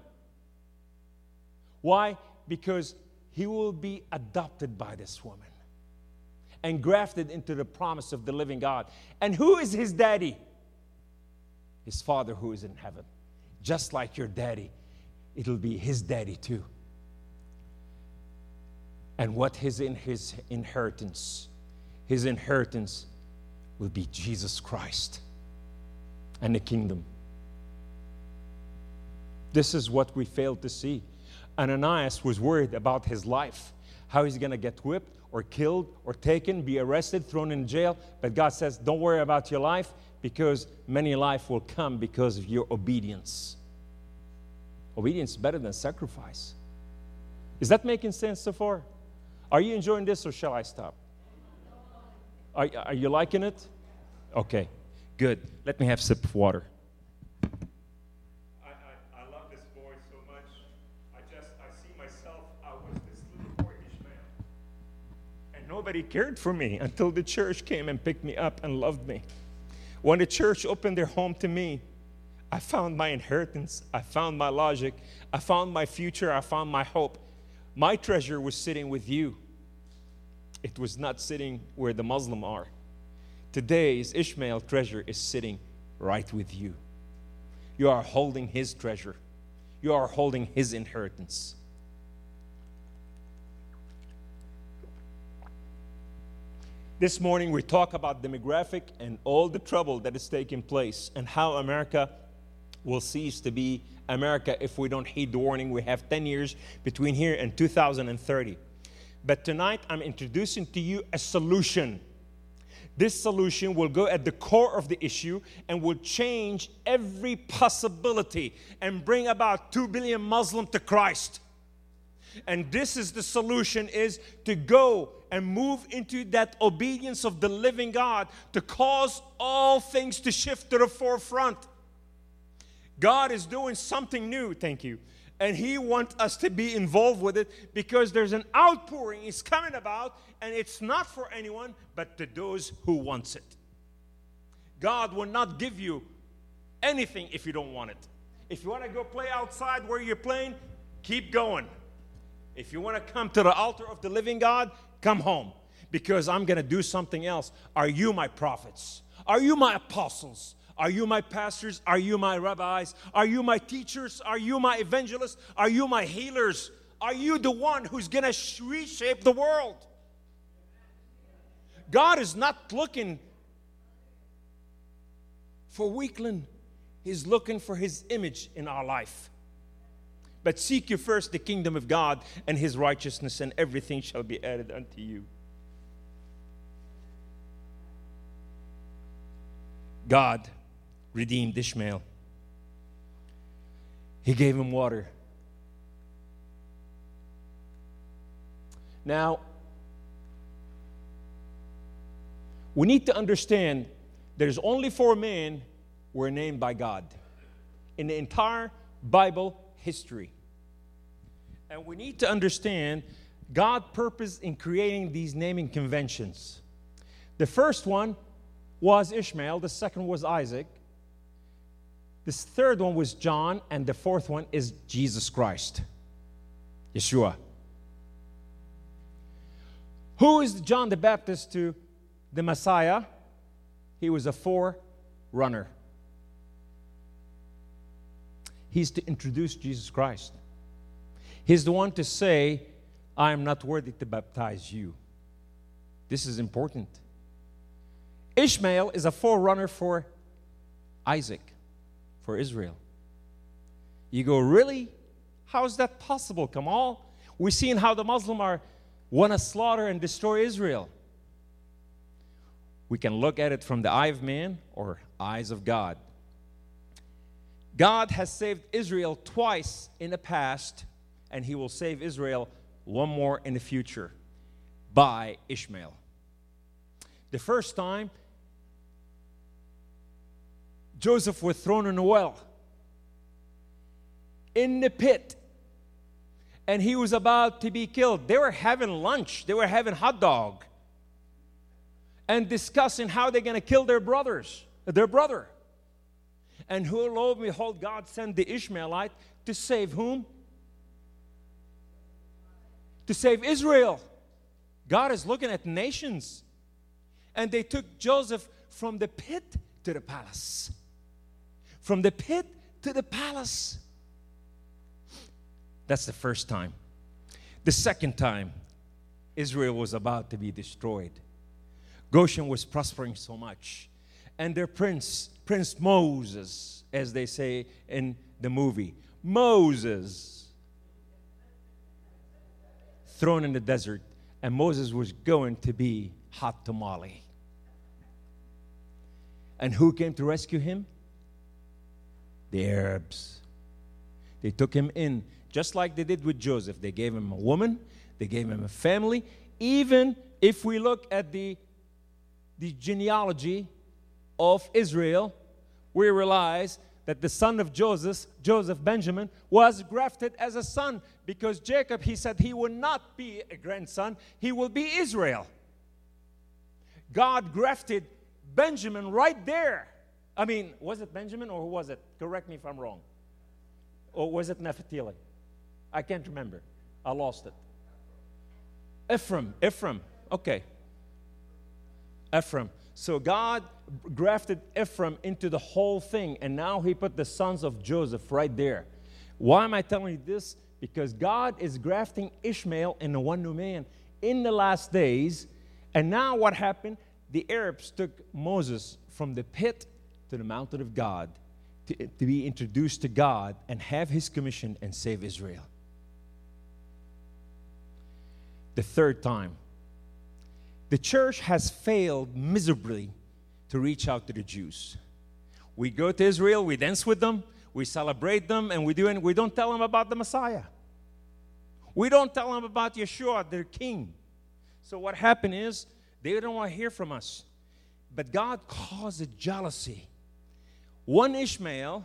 Why? Because he will be adopted by this woman and grafted into the promise of the living God. And who is his daddy? His Father who is in heaven. Just like your daddy, it'll be his daddy too. And what is in his inheritance? His inheritance will be Jesus Christ and the kingdom. This is what we failed to see. Ananias was worried about his life, how he's going to get whipped or killed or taken, be arrested, thrown in jail. But God says, don't worry about your life, because many life will come because of your obedience. Obedience is better than sacrifice. Is that making sense so far? Are you enjoying this, or shall I stop? Are, are you liking it? Okay, good. Let me have a sip of water. I, I, I love this boy so much. I just, I see myself, I was this little boy, Ishmael. And nobody cared for me until the church came and picked me up and loved me. When the church opened their home to me, I found my inheritance. I found my logic. I found my future. I found my hope. My treasure was sitting with you. It was not sitting where the Muslims are. Today's Ishmael treasure is sitting right with you. You are holding his treasure. You are holding his inheritance. This morning we talk about demographic and all the trouble that is taking place and how America will cease to be America if we don't heed the warning. We have ten years between here and two thousand thirty. But tonight I'm introducing to you a solution. This solution will go at the core of the issue and will change every possibility and bring about two billion Muslims to Christ. And this is the solution, is to go and move into that obedience of the living God to cause all things to shift to the forefront. God is doing something new, thank you. And He wants us to be involved with it, because there's an outpouring is coming about, and it's not for anyone but to those who wants it. God will not give you anything if you don't want it. If you want to go play outside where you're playing, keep going. If you want to come to the altar of the living God, come home, because I'm going to do something else. Are you my prophets? Are you my apostles? Are you my pastors? Are you my rabbis? Are you my teachers? Are you my evangelists? Are you my healers? Are you the one who's going to reshape the world? God is not looking for weakling. He's looking for His image in our life. But seek you first the kingdom of God and His righteousness, and everything shall be added unto you. God redeemed Ishmael. He gave him water. Now, we need to understand there's only four men who were named by God in the entire Bible history. And we need to understand God's purpose in creating these naming conventions. The first one was Ishmael, the second was Isaac, the third one was John, and the fourth one is Jesus Christ, Yeshua. Who is John the Baptist to the Messiah? He was a forerunner. He's to introduce Jesus Christ. He's the one to say, I am not worthy to baptize you. This is important. Ishmael is a forerunner for Isaac, for Israel. You go, really? How is that possible, Kamal? We're seeing how the Muslims are want to slaughter and destroy Israel. We can look at it from the eye of man or eyes of God. God has saved Israel twice in the past, and he will save Israel one more in the future by Ishmael. The first time, Joseph was thrown in a well, in the pit, and he was about to be killed. They were having lunch. They were having hot dog and discussing how they're going to kill their brothers, their brother. And who, lo and behold, God sent the Ishmaelite to save whom? To save Israel. God is looking at nations. And they took Joseph from the pit to the palace. From the pit to the palace. That's the first time. The second time, Israel was about to be destroyed. Goshen was prospering so much. And their prince, Prince Moses, as they say in the movie, Moses, thrown in the desert, and Moses was going to be hot tamale. And who came to rescue him? The Arabs. They took him in, just like they did with Joseph. They gave him a woman, they gave him a family. Even if we look at the, the genealogy of Israel, we realize that the son of Joseph, Joseph Benjamin, was grafted as a son, because Jacob, he said he will not be a grandson, he will be Israel. God grafted Benjamin right there. I mean, was it Benjamin or who was it? Correct me if I'm wrong. Or was it Naphtali? I can't remember. I lost it. Ephraim. Ephraim. Okay. Ephraim. So God grafted Ephraim into the whole thing, and now he put the sons of Joseph right there. Why am I telling you this? Because God is grafting Ishmael in the one new man in the last days. And now what happened? The Arabs took Moses from the pit to the mountain of God to, to be introduced to God and have his commission and save Israel. The third time, the church has failed miserably to reach out to the Jews. We go to Israel, we dance with them, we celebrate them, and we, do, and we don't tell them about the Messiah. We don't tell them about Yeshua, their king. So what happened is, they don't want to hear from us. But God caused a jealousy. One Ishmael,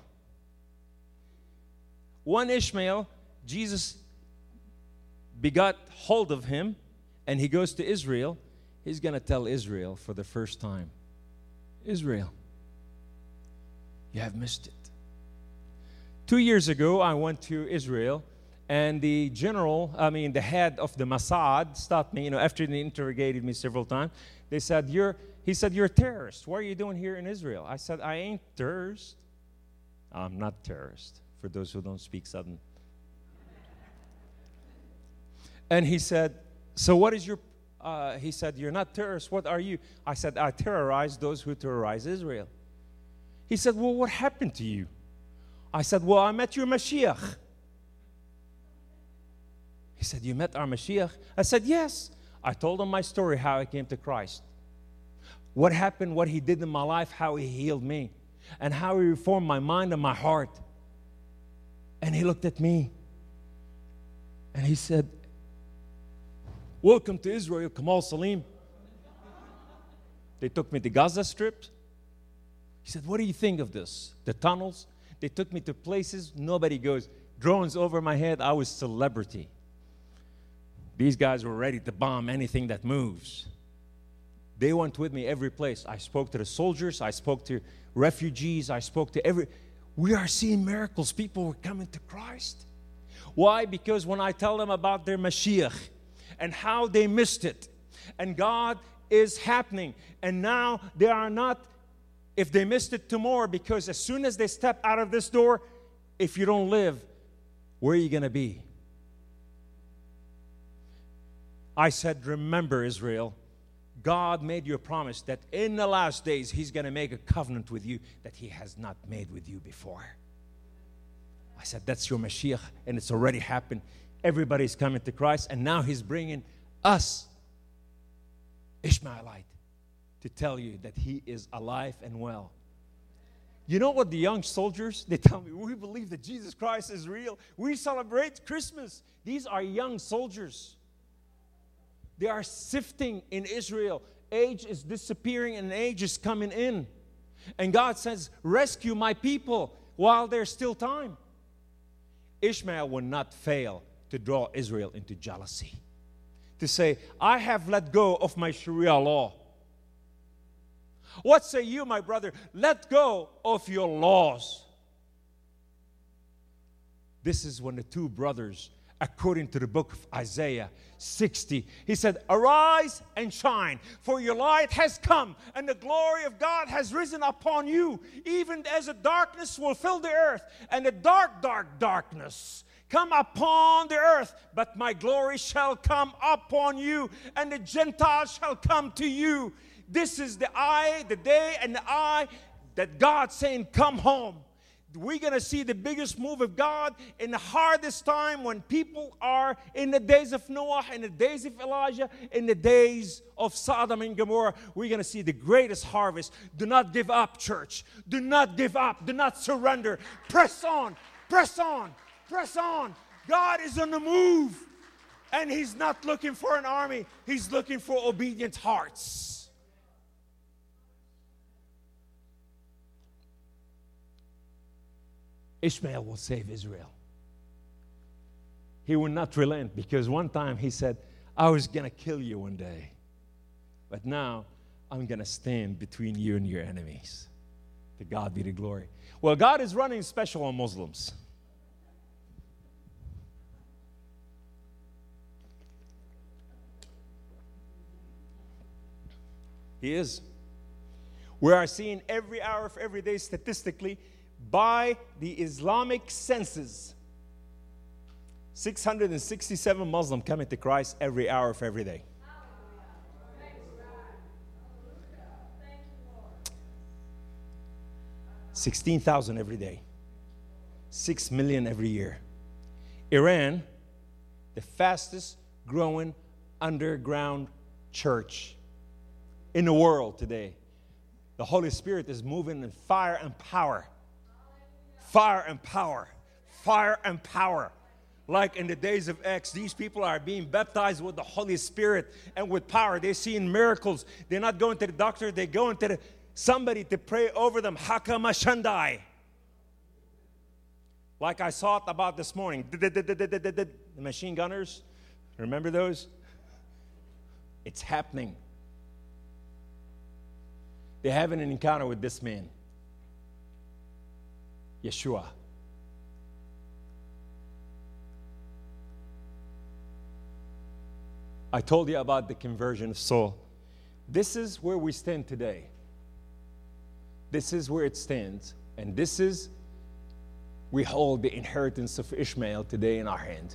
one Ishmael, Jesus begot hold of him, and he goes to Israel. He's going to tell Israel for the first time, Israel, you have missed it. Two years ago, I went to Israel, and the general, I mean, the head of the Mossad stopped me, you know, after they interrogated me several times. They said, you're, he said, you're a terrorist. What are you doing here in Israel? I said, I ain't terrorist. I'm not terrorist, for those who don't speak Southern. And he said, so what is your, uh, he said, you're not terrorist. What are you? I said, I terrorize those who terrorize Israel. He said, well, what happened to you? I said, well, I met your Mashiach. He said, you met our Mashiach? I said, yes. I told him my story, how I came to Christ. What happened, what he did in my life, how he healed me, and how he reformed my mind and my heart. And he looked at me, and he said, welcome to Israel, Kamal Salim. They took me to Gaza Strip. He said, what do you think of this? The tunnels? They took me to places nobody goes. Drones over my head, I was celebrity. These guys were ready to bomb anything that moves. They went with me every place. I spoke to the soldiers. I spoke to refugees. I spoke to every... We are seeing miracles. People were coming to Christ. Why? Because when I tell them about their Mashiach and how they missed it, and God is happening, and now they are not, if they missed it tomorrow, because as soon as they step out of this door, if you don't live, where are you going to be? I said, remember, Israel, God made you a promise that in the last days, he's going to make a covenant with you that he has not made with you before. I said, that's your Mashiach, and it's already happened. Everybody's coming to Christ, and now he's bringing us, Ishmaelite, to tell you that he is alive and well. You know what the young soldiers, they tell me, we believe that Jesus Christ is real. We celebrate Christmas. These are young soldiers. They are sifting in Israel. Age is disappearing and age is coming in. And God says, rescue my people while there's still time. Ishmael will not fail to draw Israel into jealousy. To say, I have let go of my Sharia law. What say you, my brother? Let go of your laws. This is when the two brothers, according to the book of Isaiah sixty, he said, arise and shine, for your light has come, and the glory of God has risen upon you, even as the darkness will fill the earth, and the dark, dark darkness come upon the earth, but my glory shall come upon you, and the Gentiles shall come to you. This is the eye, the day, and the eye that God's saying, come home. We're going to see the biggest move of God in the hardest time when people are in the days of Noah, in the days of Elijah, in the days of Sodom and Gomorrah. We're going to see the greatest harvest. Do not give up, church. Do not give up. Do not surrender. Press on. Press on. Press on. God is on the move. And He's not looking for an army. He's looking for obedient hearts. Ishmael will save Israel. He will not relent, because one time he said, I was going to kill you one day, but now I'm going to stand between you and your enemies. To God be the glory. Well, God is running special on Muslims. He is. We are seeing every hour of every day statistically by the Islamic census, six hundred sixty-seven Muslims coming to Christ every hour of every day. sixteen thousand every day. six million every year. Iran, the fastest growing underground church in the world today. The Holy Spirit is moving in fire and power. Fire and power. Fire and power. Like in the days of Acts, these people are being baptized with the Holy Spirit and with power. They're seeing miracles. They're not going to the doctor. They're going to the, somebody to pray over them. Hakama Shandai. Like I saw it about this morning. The machine gunners. Remember those? It's happening. They're having an encounter with this man, Yeshua. I told you about the conversion of Saul. This is where we stand today. This is where it stands. And this is, we hold the inheritance of Ishmael today in our hand.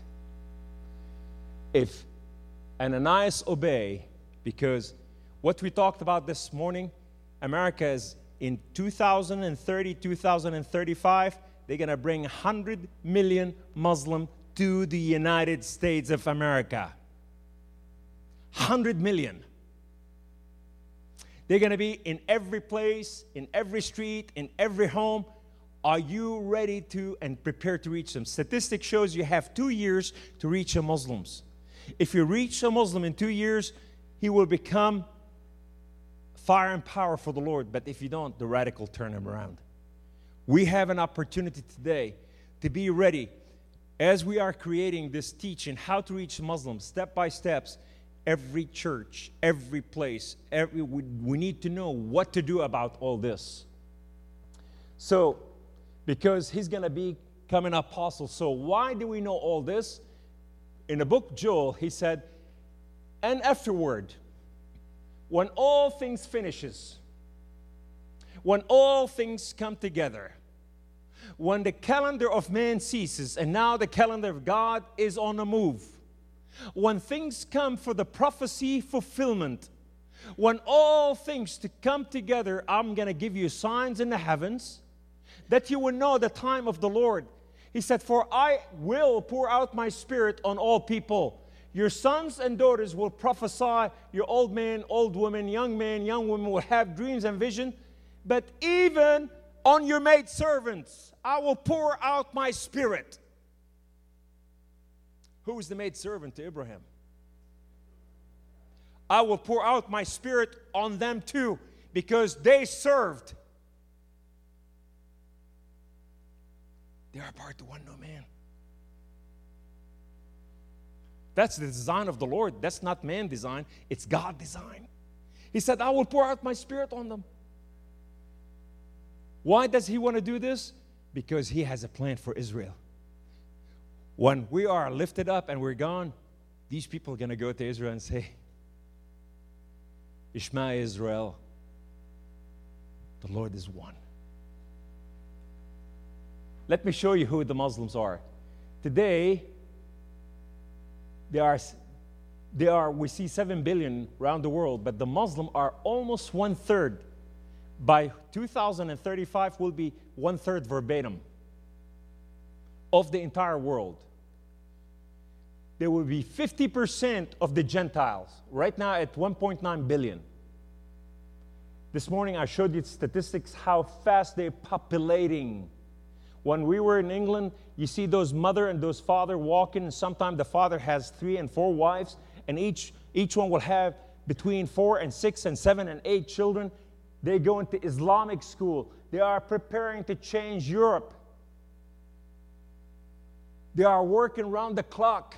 If Ananias obey, because what we talked about this morning, America is in two thousand thirty, two thousand thirty-five, they're going to bring one hundred million Muslims to the United States of America. one hundred million. They're going to be in every place, in every street, in every home. Are you ready to and prepared to reach them? Statistics shows you have two years to reach a Muslims. If you reach a Muslim in two years, he will become fire and power for the Lord. But if you don't, the radical turn him around. We have an opportunity today to be ready as we are creating this teaching, how to reach Muslims, step by steps. Every church, every place, every, we, we need to know what to do about all this. So, because he's going to become an apostle. So why do we know all this? In the book Joel, he said, and afterward, when all things finishes, when all things come together, when the calendar of man ceases, and now the calendar of God is on the move, when things come for the prophecy fulfillment, when all things to come together, I'm going to give you signs in the heavens that you will know the time of the Lord. He said, for I will pour out my spirit on all people. Your sons and daughters will prophesy. Your old men, old women, young men, young women will have dreams and vision. But even on your maidservants. I will pour out my Spirit. Who is the maidservant to Abraham? I will pour out my Spirit on them too, because they served. They are part of one new man. That's the design of the Lord. That's not man design. It's God design. He said, I will pour out my Spirit on them. Why does He want to do this? Because He has a plan for Israel. When we are lifted up and we're gone, these people are going to go to Israel and say, Ishma Israel, the Lord is one. Let me show you who the Muslims are. Today, they are, they are, we see seven billion around the world, but the Muslims are almost one-third. By two thousand thirty-five, will be one-third verbatim of the entire world. There will be fifty percent of the Gentiles, right now at one point nine billion. This morning I showed you statistics how fast they're populating. When we were in England, you see those mother and those father walking, and sometimes the father has three and four wives, and each, each one will have between four and six and seven and eight children. They go into Islamic school. They are preparing to change Europe. They are working around the clock.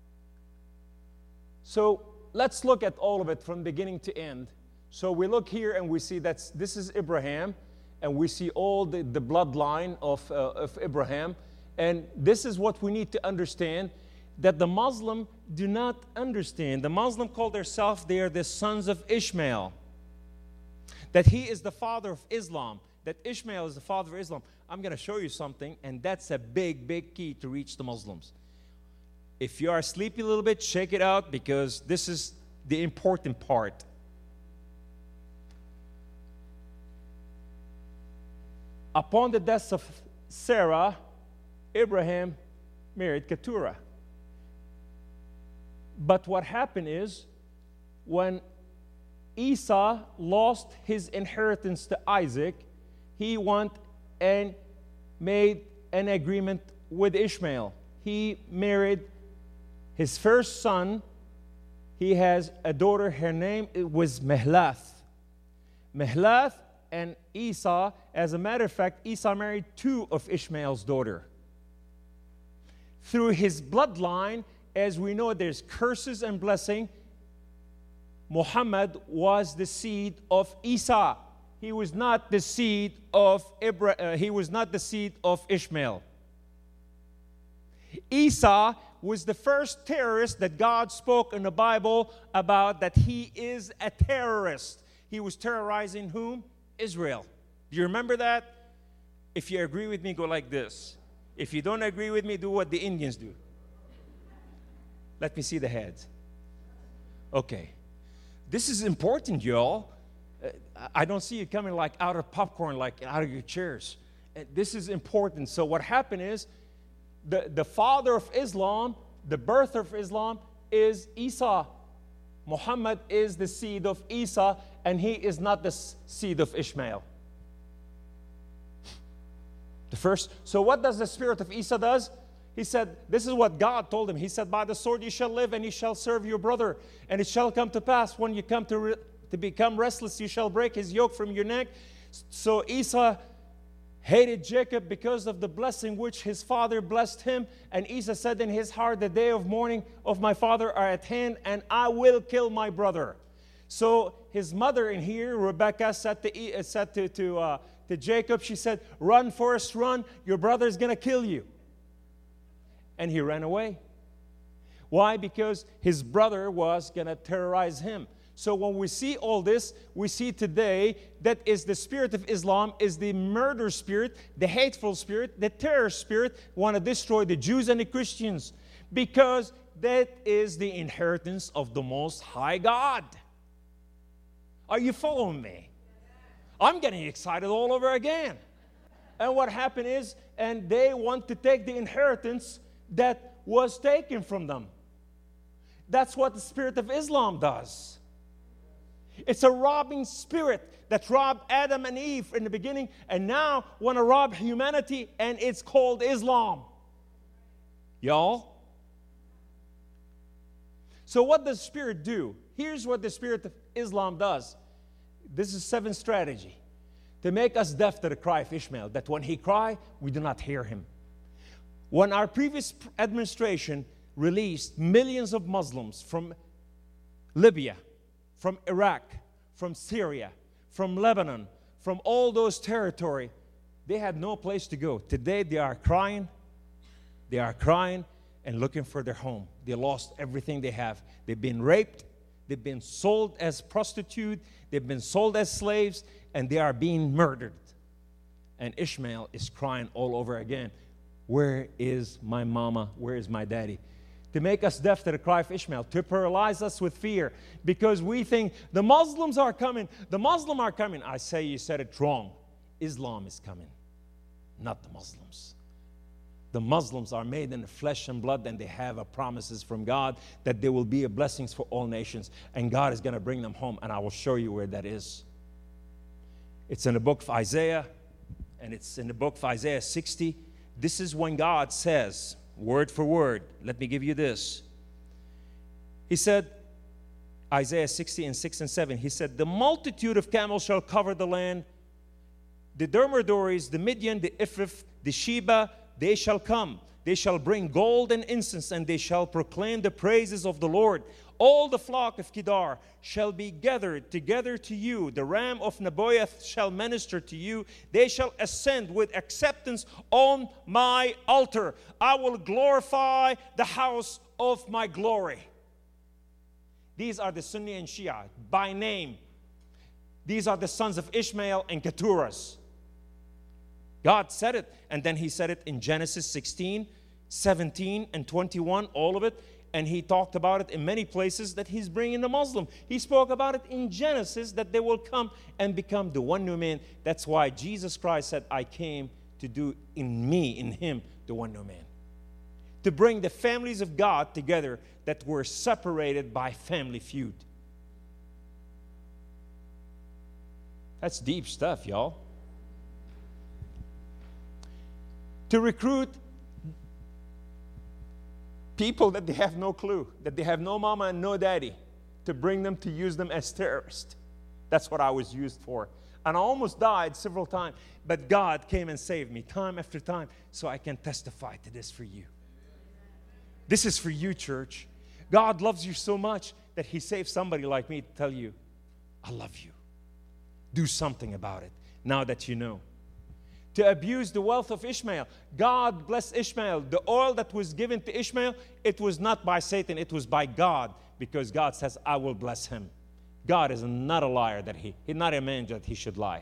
So let's look at all of it from beginning to end. So we look here and we see that this is Abraham, and we see all the, the bloodline of, uh, of Abraham. And this is what we need to understand, that the Muslim do not understand. The Muslim call themselves, they are the sons of Ishmael. That he is the father of Islam. That Ishmael is the father of Islam. I'm going to show you something, and that's a big, big key to reach the Muslims. If you are sleepy a little bit, shake it out, because this is the important part. Upon the death of Sarah, Abraham married Keturah. But what happened is, when Esau lost his inheritance to Isaac, he went and made an agreement with Ishmael. He married his first son. He has a daughter. Her name was Mehlath. Mehlath and Esau, as a matter of fact, Esau married two of Ishmael's daughters. Through his bloodline, as we know, there's curses and blessing. Muhammad was the seed of Esau. He was not the seed of Ibra- uh, he was not the seed of Ishmael. Esau was the first terrorist that God spoke in the Bible about, that he is a terrorist. He was terrorizing whom? Israel. Do you remember that? If you agree with me, go like this. If you don't agree with me, do what the Indians do. Let me see the heads. Okay. This is important, y'all. Uh, I don't see you coming like out of popcorn, like out of your chairs. Uh, this is important. So what happened is, the, the father of Islam, the birth of Islam, is Esau. Muhammad is the seed of Esau, and he is not the seed of Ishmael. The first. So what does the spirit of Esau does? He said, this is what God told him. He said, by the sword you shall live, and you shall serve your brother. And it shall come to pass, when you come to, re- to become restless, you shall break his yoke from your neck. So Esau hated Jacob because of the blessing which his father blessed him. And Esau said in his heart, the day of mourning of my father are at hand, and I will kill my brother. So his mother in here, Rebekah, said to, said to, to, uh, to Jacob, she said, run, Forrest, run. Your brother is going to kill you. And he ran away. Why? Because his brother was going to terrorize him. So when we see all this, we see today that is the spirit of Islam is the murder spirit, the hateful spirit, the terror spirit, want to destroy the Jews and the Christians, because that is the inheritance of the Most High God. Are you following me? I'm getting excited all over again. And what happened is, and they want to take the inheritance that was taken from them. That's what the spirit of Islam does. It's a robbing spirit that robbed Adam and Eve in the beginning, and now want to rob humanity, and it's called Islam. Y'all? So what does spirit do? Here's what the spirit of Islam does. This is seventh strategy. To make us deaf to the cry of Ishmael, that when he cry, we do not hear him. When our previous administration released millions of Muslims from Libya, from Iraq, from Syria, from Lebanon, from all those territories, they had no place to go. Today they are crying, they are crying and looking for their home. They lost everything they have. They've been raped, they've been sold as prostitutes, they've been sold as slaves, and they are being murdered. And Ishmael is crying all over again, where is my mama? Where is my daddy? To make us deaf to the cry of Ishmael, to paralyze us with fear, because we think the Muslims are coming, the Muslims are coming. I say you said it wrong. Islam is coming, not the Muslims. The Muslims are made in the flesh and blood, and they have a promises from God that there will be a blessings for all nations, and God is going to bring them home, and I will show you where that is. It's in the book of Isaiah, and it's in the book of Isaiah sixty. This is when God says, word for word, let me give you this. He said, Isaiah sixty and six and seven, he said, the multitude of camels shall cover the land. The Dromadaries, the Midian, the Ephrath, the Sheba, they shall come. They shall bring gold and incense, and they shall proclaim the praises of the Lord. All the flock of Kedar shall be gathered together to you. The ram of Nebaioth shall minister to you. They shall ascend with acceptance on my altar. I will glorify the house of my glory. These are the Sunni and Shia by name. These are the sons of Ishmael and Keturah. God said it, and then he said it in Genesis sixteen, seventeen, and twenty-one, all of it. And he talked about it in many places that he's bringing the Muslim. He spoke about it in Genesis that they will come and become the one new man. That's why Jesus Christ said, I came to do in me, in him, the one new man. To bring the families of God together that were separated by family feud. That's deep stuff, y'all. To recruit people that they have no clue, that they have no mama and no daddy, to bring them to use them as terrorists. That's what I was used for. And I almost died several times, but God came and saved me time after time so I can testify to this for you. This is for you, church. God loves you so much that he saved somebody like me to tell you, I love you. Do something about it now that you know. To abuse the wealth of Ishmael. God blessed Ishmael. The oil that was given to Ishmael, it was not by Satan, it was by God, because God says, I will bless him. God is not a liar, that he, he's not a man that he should lie.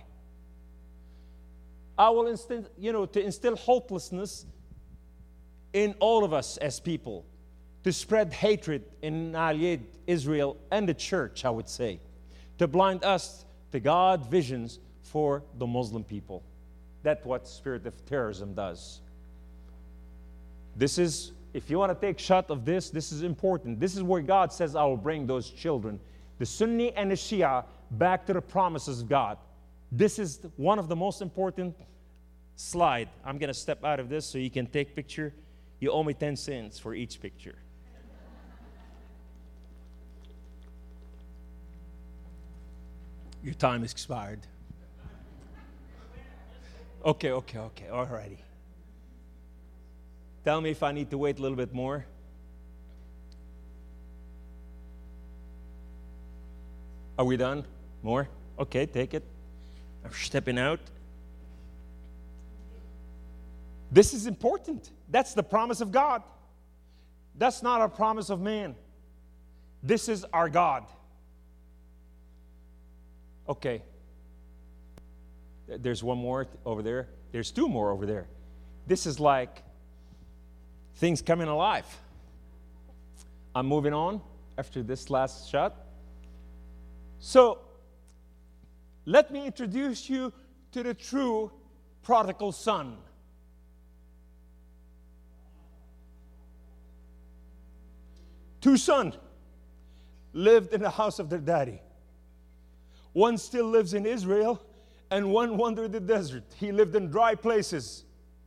I will instill, you know, to instill hopelessness in all of us as people, to spread hatred in Aliyah, Israel, and the church, I would say, to blind us to God's visions for the Muslim people. That's what spirit of terrorism does. This is, if you want to take shot of this, this is important. This is where God says, I will bring those children, the Sunni and the Shia, back to the promises of God. This is one of the most important slide. I'm going to step out of this so you can take picture. You owe me ten cents for each picture. Your time is expired. Okay, okay, okay, all righty. Tell me if I need to wait a little bit more. Are we done? More? Okay, take it. I'm stepping out. This is important. That's the promise of God. That's not a promise of man. This is our God. Okay. There's one more over there. There's two more over there. This is like things coming alive. I'm moving on after this last shot. So, let me introduce you to the true prodigal son. Two sons lived in the house of their daddy. One still lives in Israel, and one wandered the desert. He lived in dry places.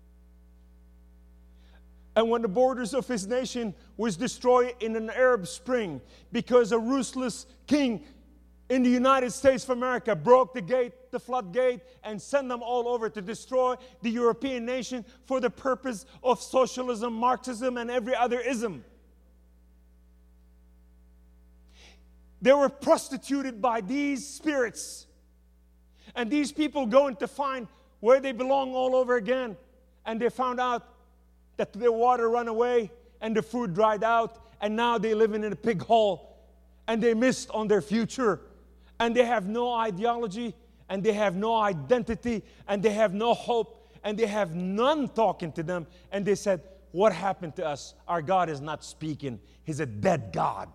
And when the borders of his nation was destroyed in an Arab Spring, because a ruthless king in the United States of America broke the gate, the floodgate, and sent them all over to destroy the European nation for the purpose of socialism, Marxism, and every other ism. They were prostituted by these spirits. And these people going to find where they belong all over again. And they found out that their water ran away and the food dried out. And now they're living in a pig hole. And they missed on their future. And they have no ideology. And they have no identity. And they have no hope. And they have none talking to them. And they said, what happened to us? Our God is not speaking. He's a dead God.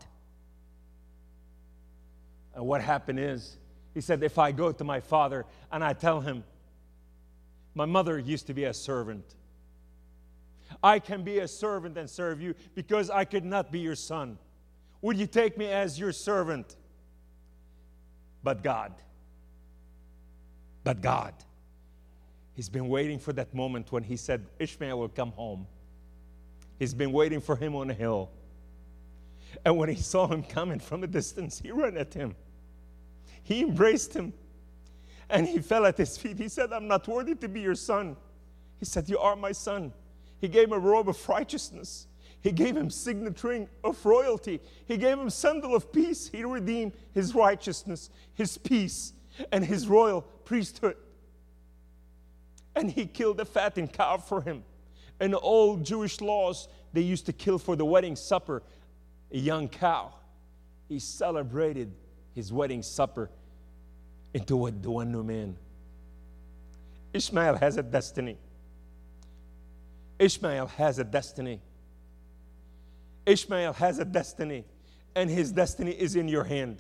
And what happened is, he said, if I go to my father and I tell him, my mother used to be a servant. I can be a servant and serve you because I could not be your son. Would you take me as your servant? But God, but God, he's been waiting for that moment when he said, Ishmael will come home. He's been waiting for him on a hill. And when he saw him coming from a distance, he ran at him. He embraced him. And he fell at his feet. He said, I'm not worthy to be your son. He said, you are my son. He gave him a robe of righteousness. He gave him signet ring of royalty. He gave him sandal of peace. He redeemed his righteousness, his peace, and his royal priesthood. And he killed a fattened cow for him. In the old Jewish laws, they used to kill for the wedding supper a young cow. He celebrated his wedding supper into what the one new man. Ishmael has a destiny. Ishmael has a destiny. Ishmael has a destiny, and his destiny is in your hand.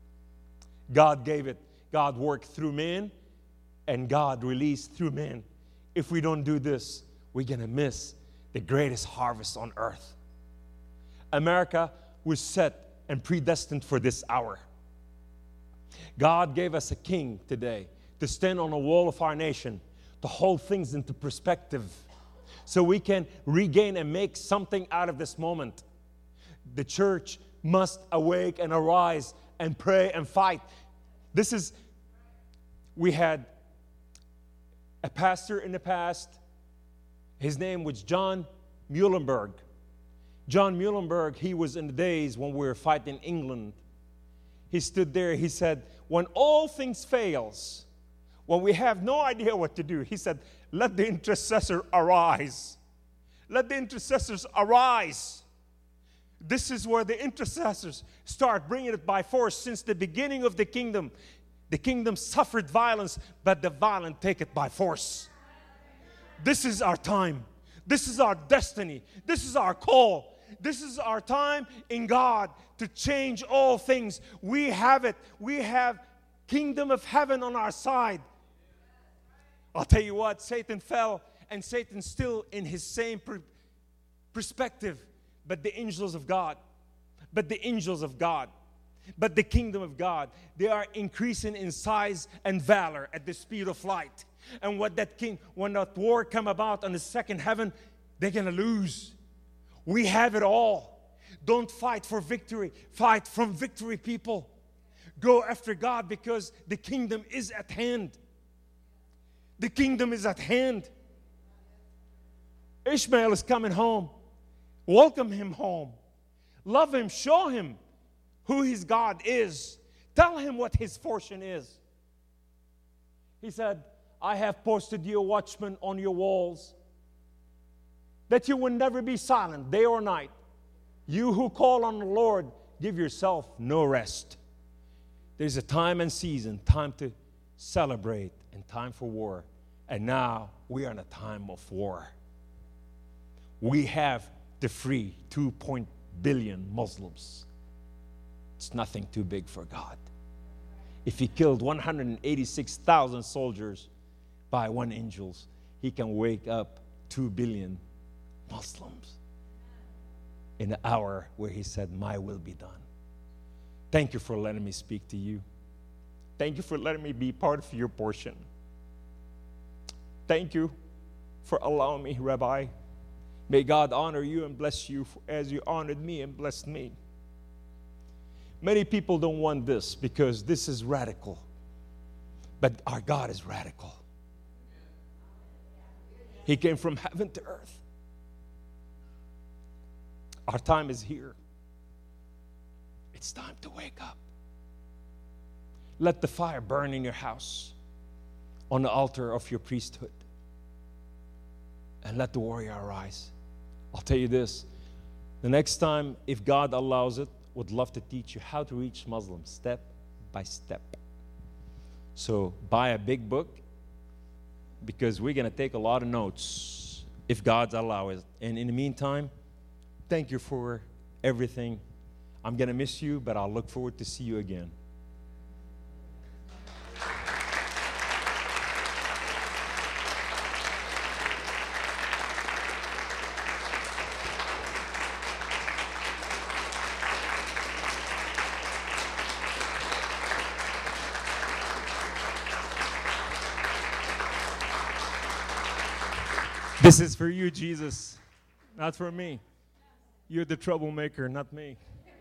God gave it. God worked through man, and God released through man. If we don't do this, we're going to miss the greatest harvest on earth. America was set and predestined for this hour. God gave us a king today to stand on the wall of our nation, to hold things into perspective, so we can regain and make something out of this moment. The church must awake and arise and pray and fight. This is, we had a pastor in the past. His name was John Muhlenberg. John Muhlenberg, he was in the days when we were fighting England. He stood there, he said, when all things fails, when we have no idea what to do, he said, let the intercessor arise. Let the intercessors arise. This is where the intercessors start bringing it by force. Since the beginning of the kingdom, the kingdom suffered violence, but the violent take it by force. This is our time. This is our destiny. This is our call. This is our time in God to change all things. We have it. We have kingdom of heaven on our side. I'll tell you what, Satan fell, and Satan's still in his same per- perspective. But the angels of God, but the angels of God, but the kingdom of God, they are increasing in size and valor at the speed of light. And what that king, when that war come about on the second heaven, they're going to lose. We have it all. Don't fight for victory. Fight from victory, people. Go after God because the kingdom is at hand. The kingdom is at hand. Ishmael is coming home. Welcome him home. Love him. Show him who his God is. Tell him what his fortune is. He said, I have posted you a watchman on your walls, that you will never be silent, day or night. You who call on the Lord, give yourself no rest. There's a time and season, time to celebrate and time for war. And now we are in a time of war. We have to free two point billion Muslims. It's nothing too big for God. If he killed one hundred eighty-six thousand soldiers by one angel, he can wake up two billion Muslims in the hour where he said, my will be done. Thank you for letting me speak to you. Thank you for letting me be part of your portion. Thank you for allowing me, Rabbi. May God honor you and bless you as you honored me and blessed me. Many people don't want this because this is radical. But our God is radical. He came from heaven to earth. Our time is here. It's time to wake up. Let the fire burn in your house on the altar of your priesthood. And let the warrior arise. I'll tell you this. The next time, if God allows it, would love to teach you how to reach Muslims step by step. So buy a big book because we're going to take a lot of notes if God allows it. And in the meantime, thank you for everything. I'm going to miss you, but I'll look forward to see you again. This is for you, Jesus, not for me. You're the troublemaker, not me.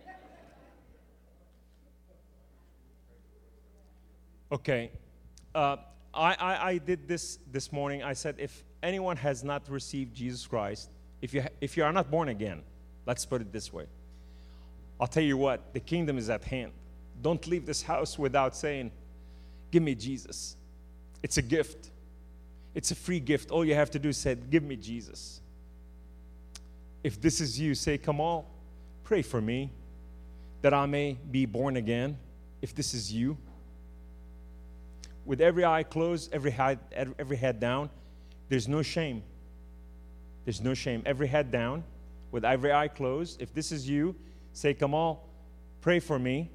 Okay. Uh, I, I, I did this this morning. I said, if anyone has not received Jesus Christ, if you, ha- if you are not born again, let's put it this way. I'll tell you what, the kingdom is at hand. Don't leave this house without saying, give me Jesus. It's a gift. It's a free gift. All you have to do is say, give me Jesus. If this is you, say, come on, pray for me that I may be born again. If this is you. With every eye closed, every head, every head down, there's no shame. There's no shame. Every head down, with every eye closed. If this is you, say, come on, pray for me.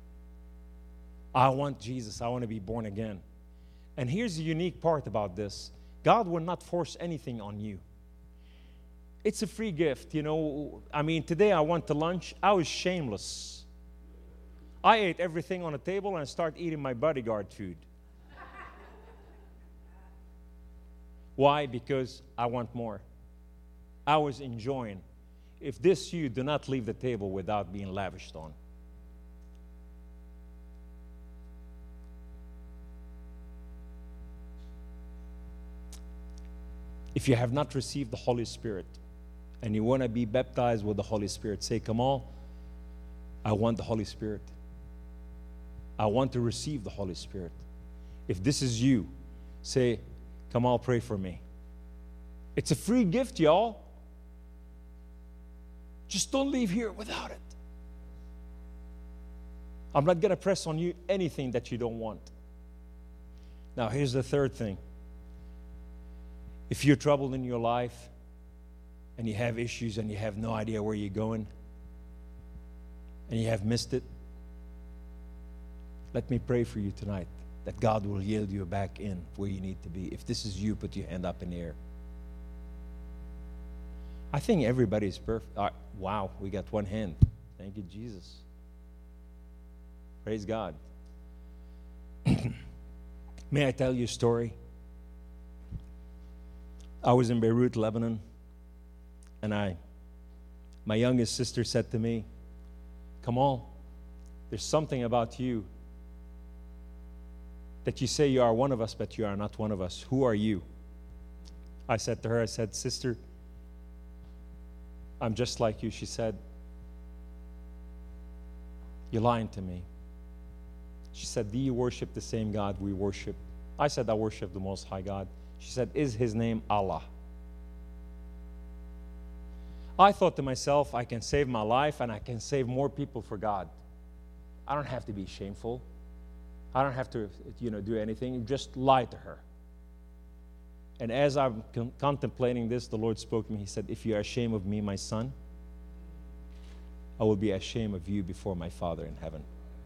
I want Jesus. I want to be born again. And here's the unique part about this. God will not force anything on you. It's a free gift, you know. I mean, today I went to lunch. I was shameless. I ate everything on the table and started eating my bodyguard food. Why? Because I want more. I was enjoying. If this you, do not leave the table without being lavished on. If you have not received the Holy Spirit and you want to be baptized with the Holy Spirit, say, Kamal, I want the Holy Spirit. I want to receive the Holy Spirit. If this is you, say, Kamal, pray for me. It's a free gift, y'all. Just don't leave here without it. I'm not going to press on you anything that you don't want. Now, here's the third thing. If you're troubled in your life and you have issues and you have no idea where you're going and you have missed it, let me pray for you tonight that God will yield you back in where you need to be. If this is you, put your hand up in the air. I think everybody's perfect. Uh, wow, we got one hand. Thank you, Jesus. Praise God. May I tell you a story? I was in Beirut, Lebanon, and I, my youngest sister said to me, come on, there's something about you that you say you are one of us, but you are not one of us. Who are you? I said to her, I said, sister, I'm just like you. She said, you're lying to me. She said, do you worship the same God we worship? I said, I worship the Most High God. She said, is his name Allah? I thought to myself, I can save my life and I can save more people for God. I don't have to be shameful. I don't have to, you know, do anything. Just lie to her. And as I'm con- contemplating this, the Lord spoke to me. He said, if you are ashamed of me, my son, I will be ashamed of you before my Father in heaven.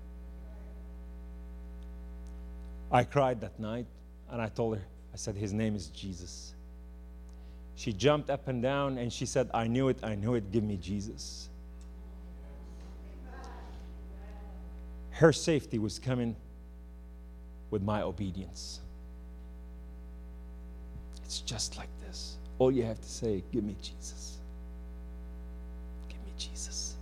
I cried that night and I told her, I said, his name is Jesus. She jumped up and down and she said, I knew it, I knew it, give me Jesus. Her safety was coming with my obedience. It's just like this. All you have to say, give me Jesus. Give me Jesus.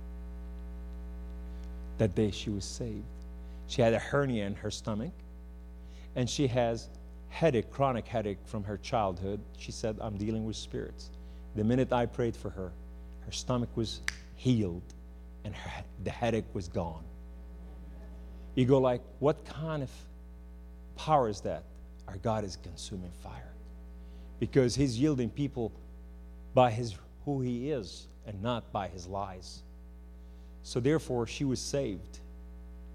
That day she was saved. She had a hernia in her stomach, and she has headache, chronic headache from her childhood. She said, I'm dealing with spirits. The minute I prayed for her, her stomach was healed, and her, the headache was gone. You go like, what kind of power is that? Our God is consuming fire. Because He's yielding people by His who He is and not by His lies. So therefore, she was saved.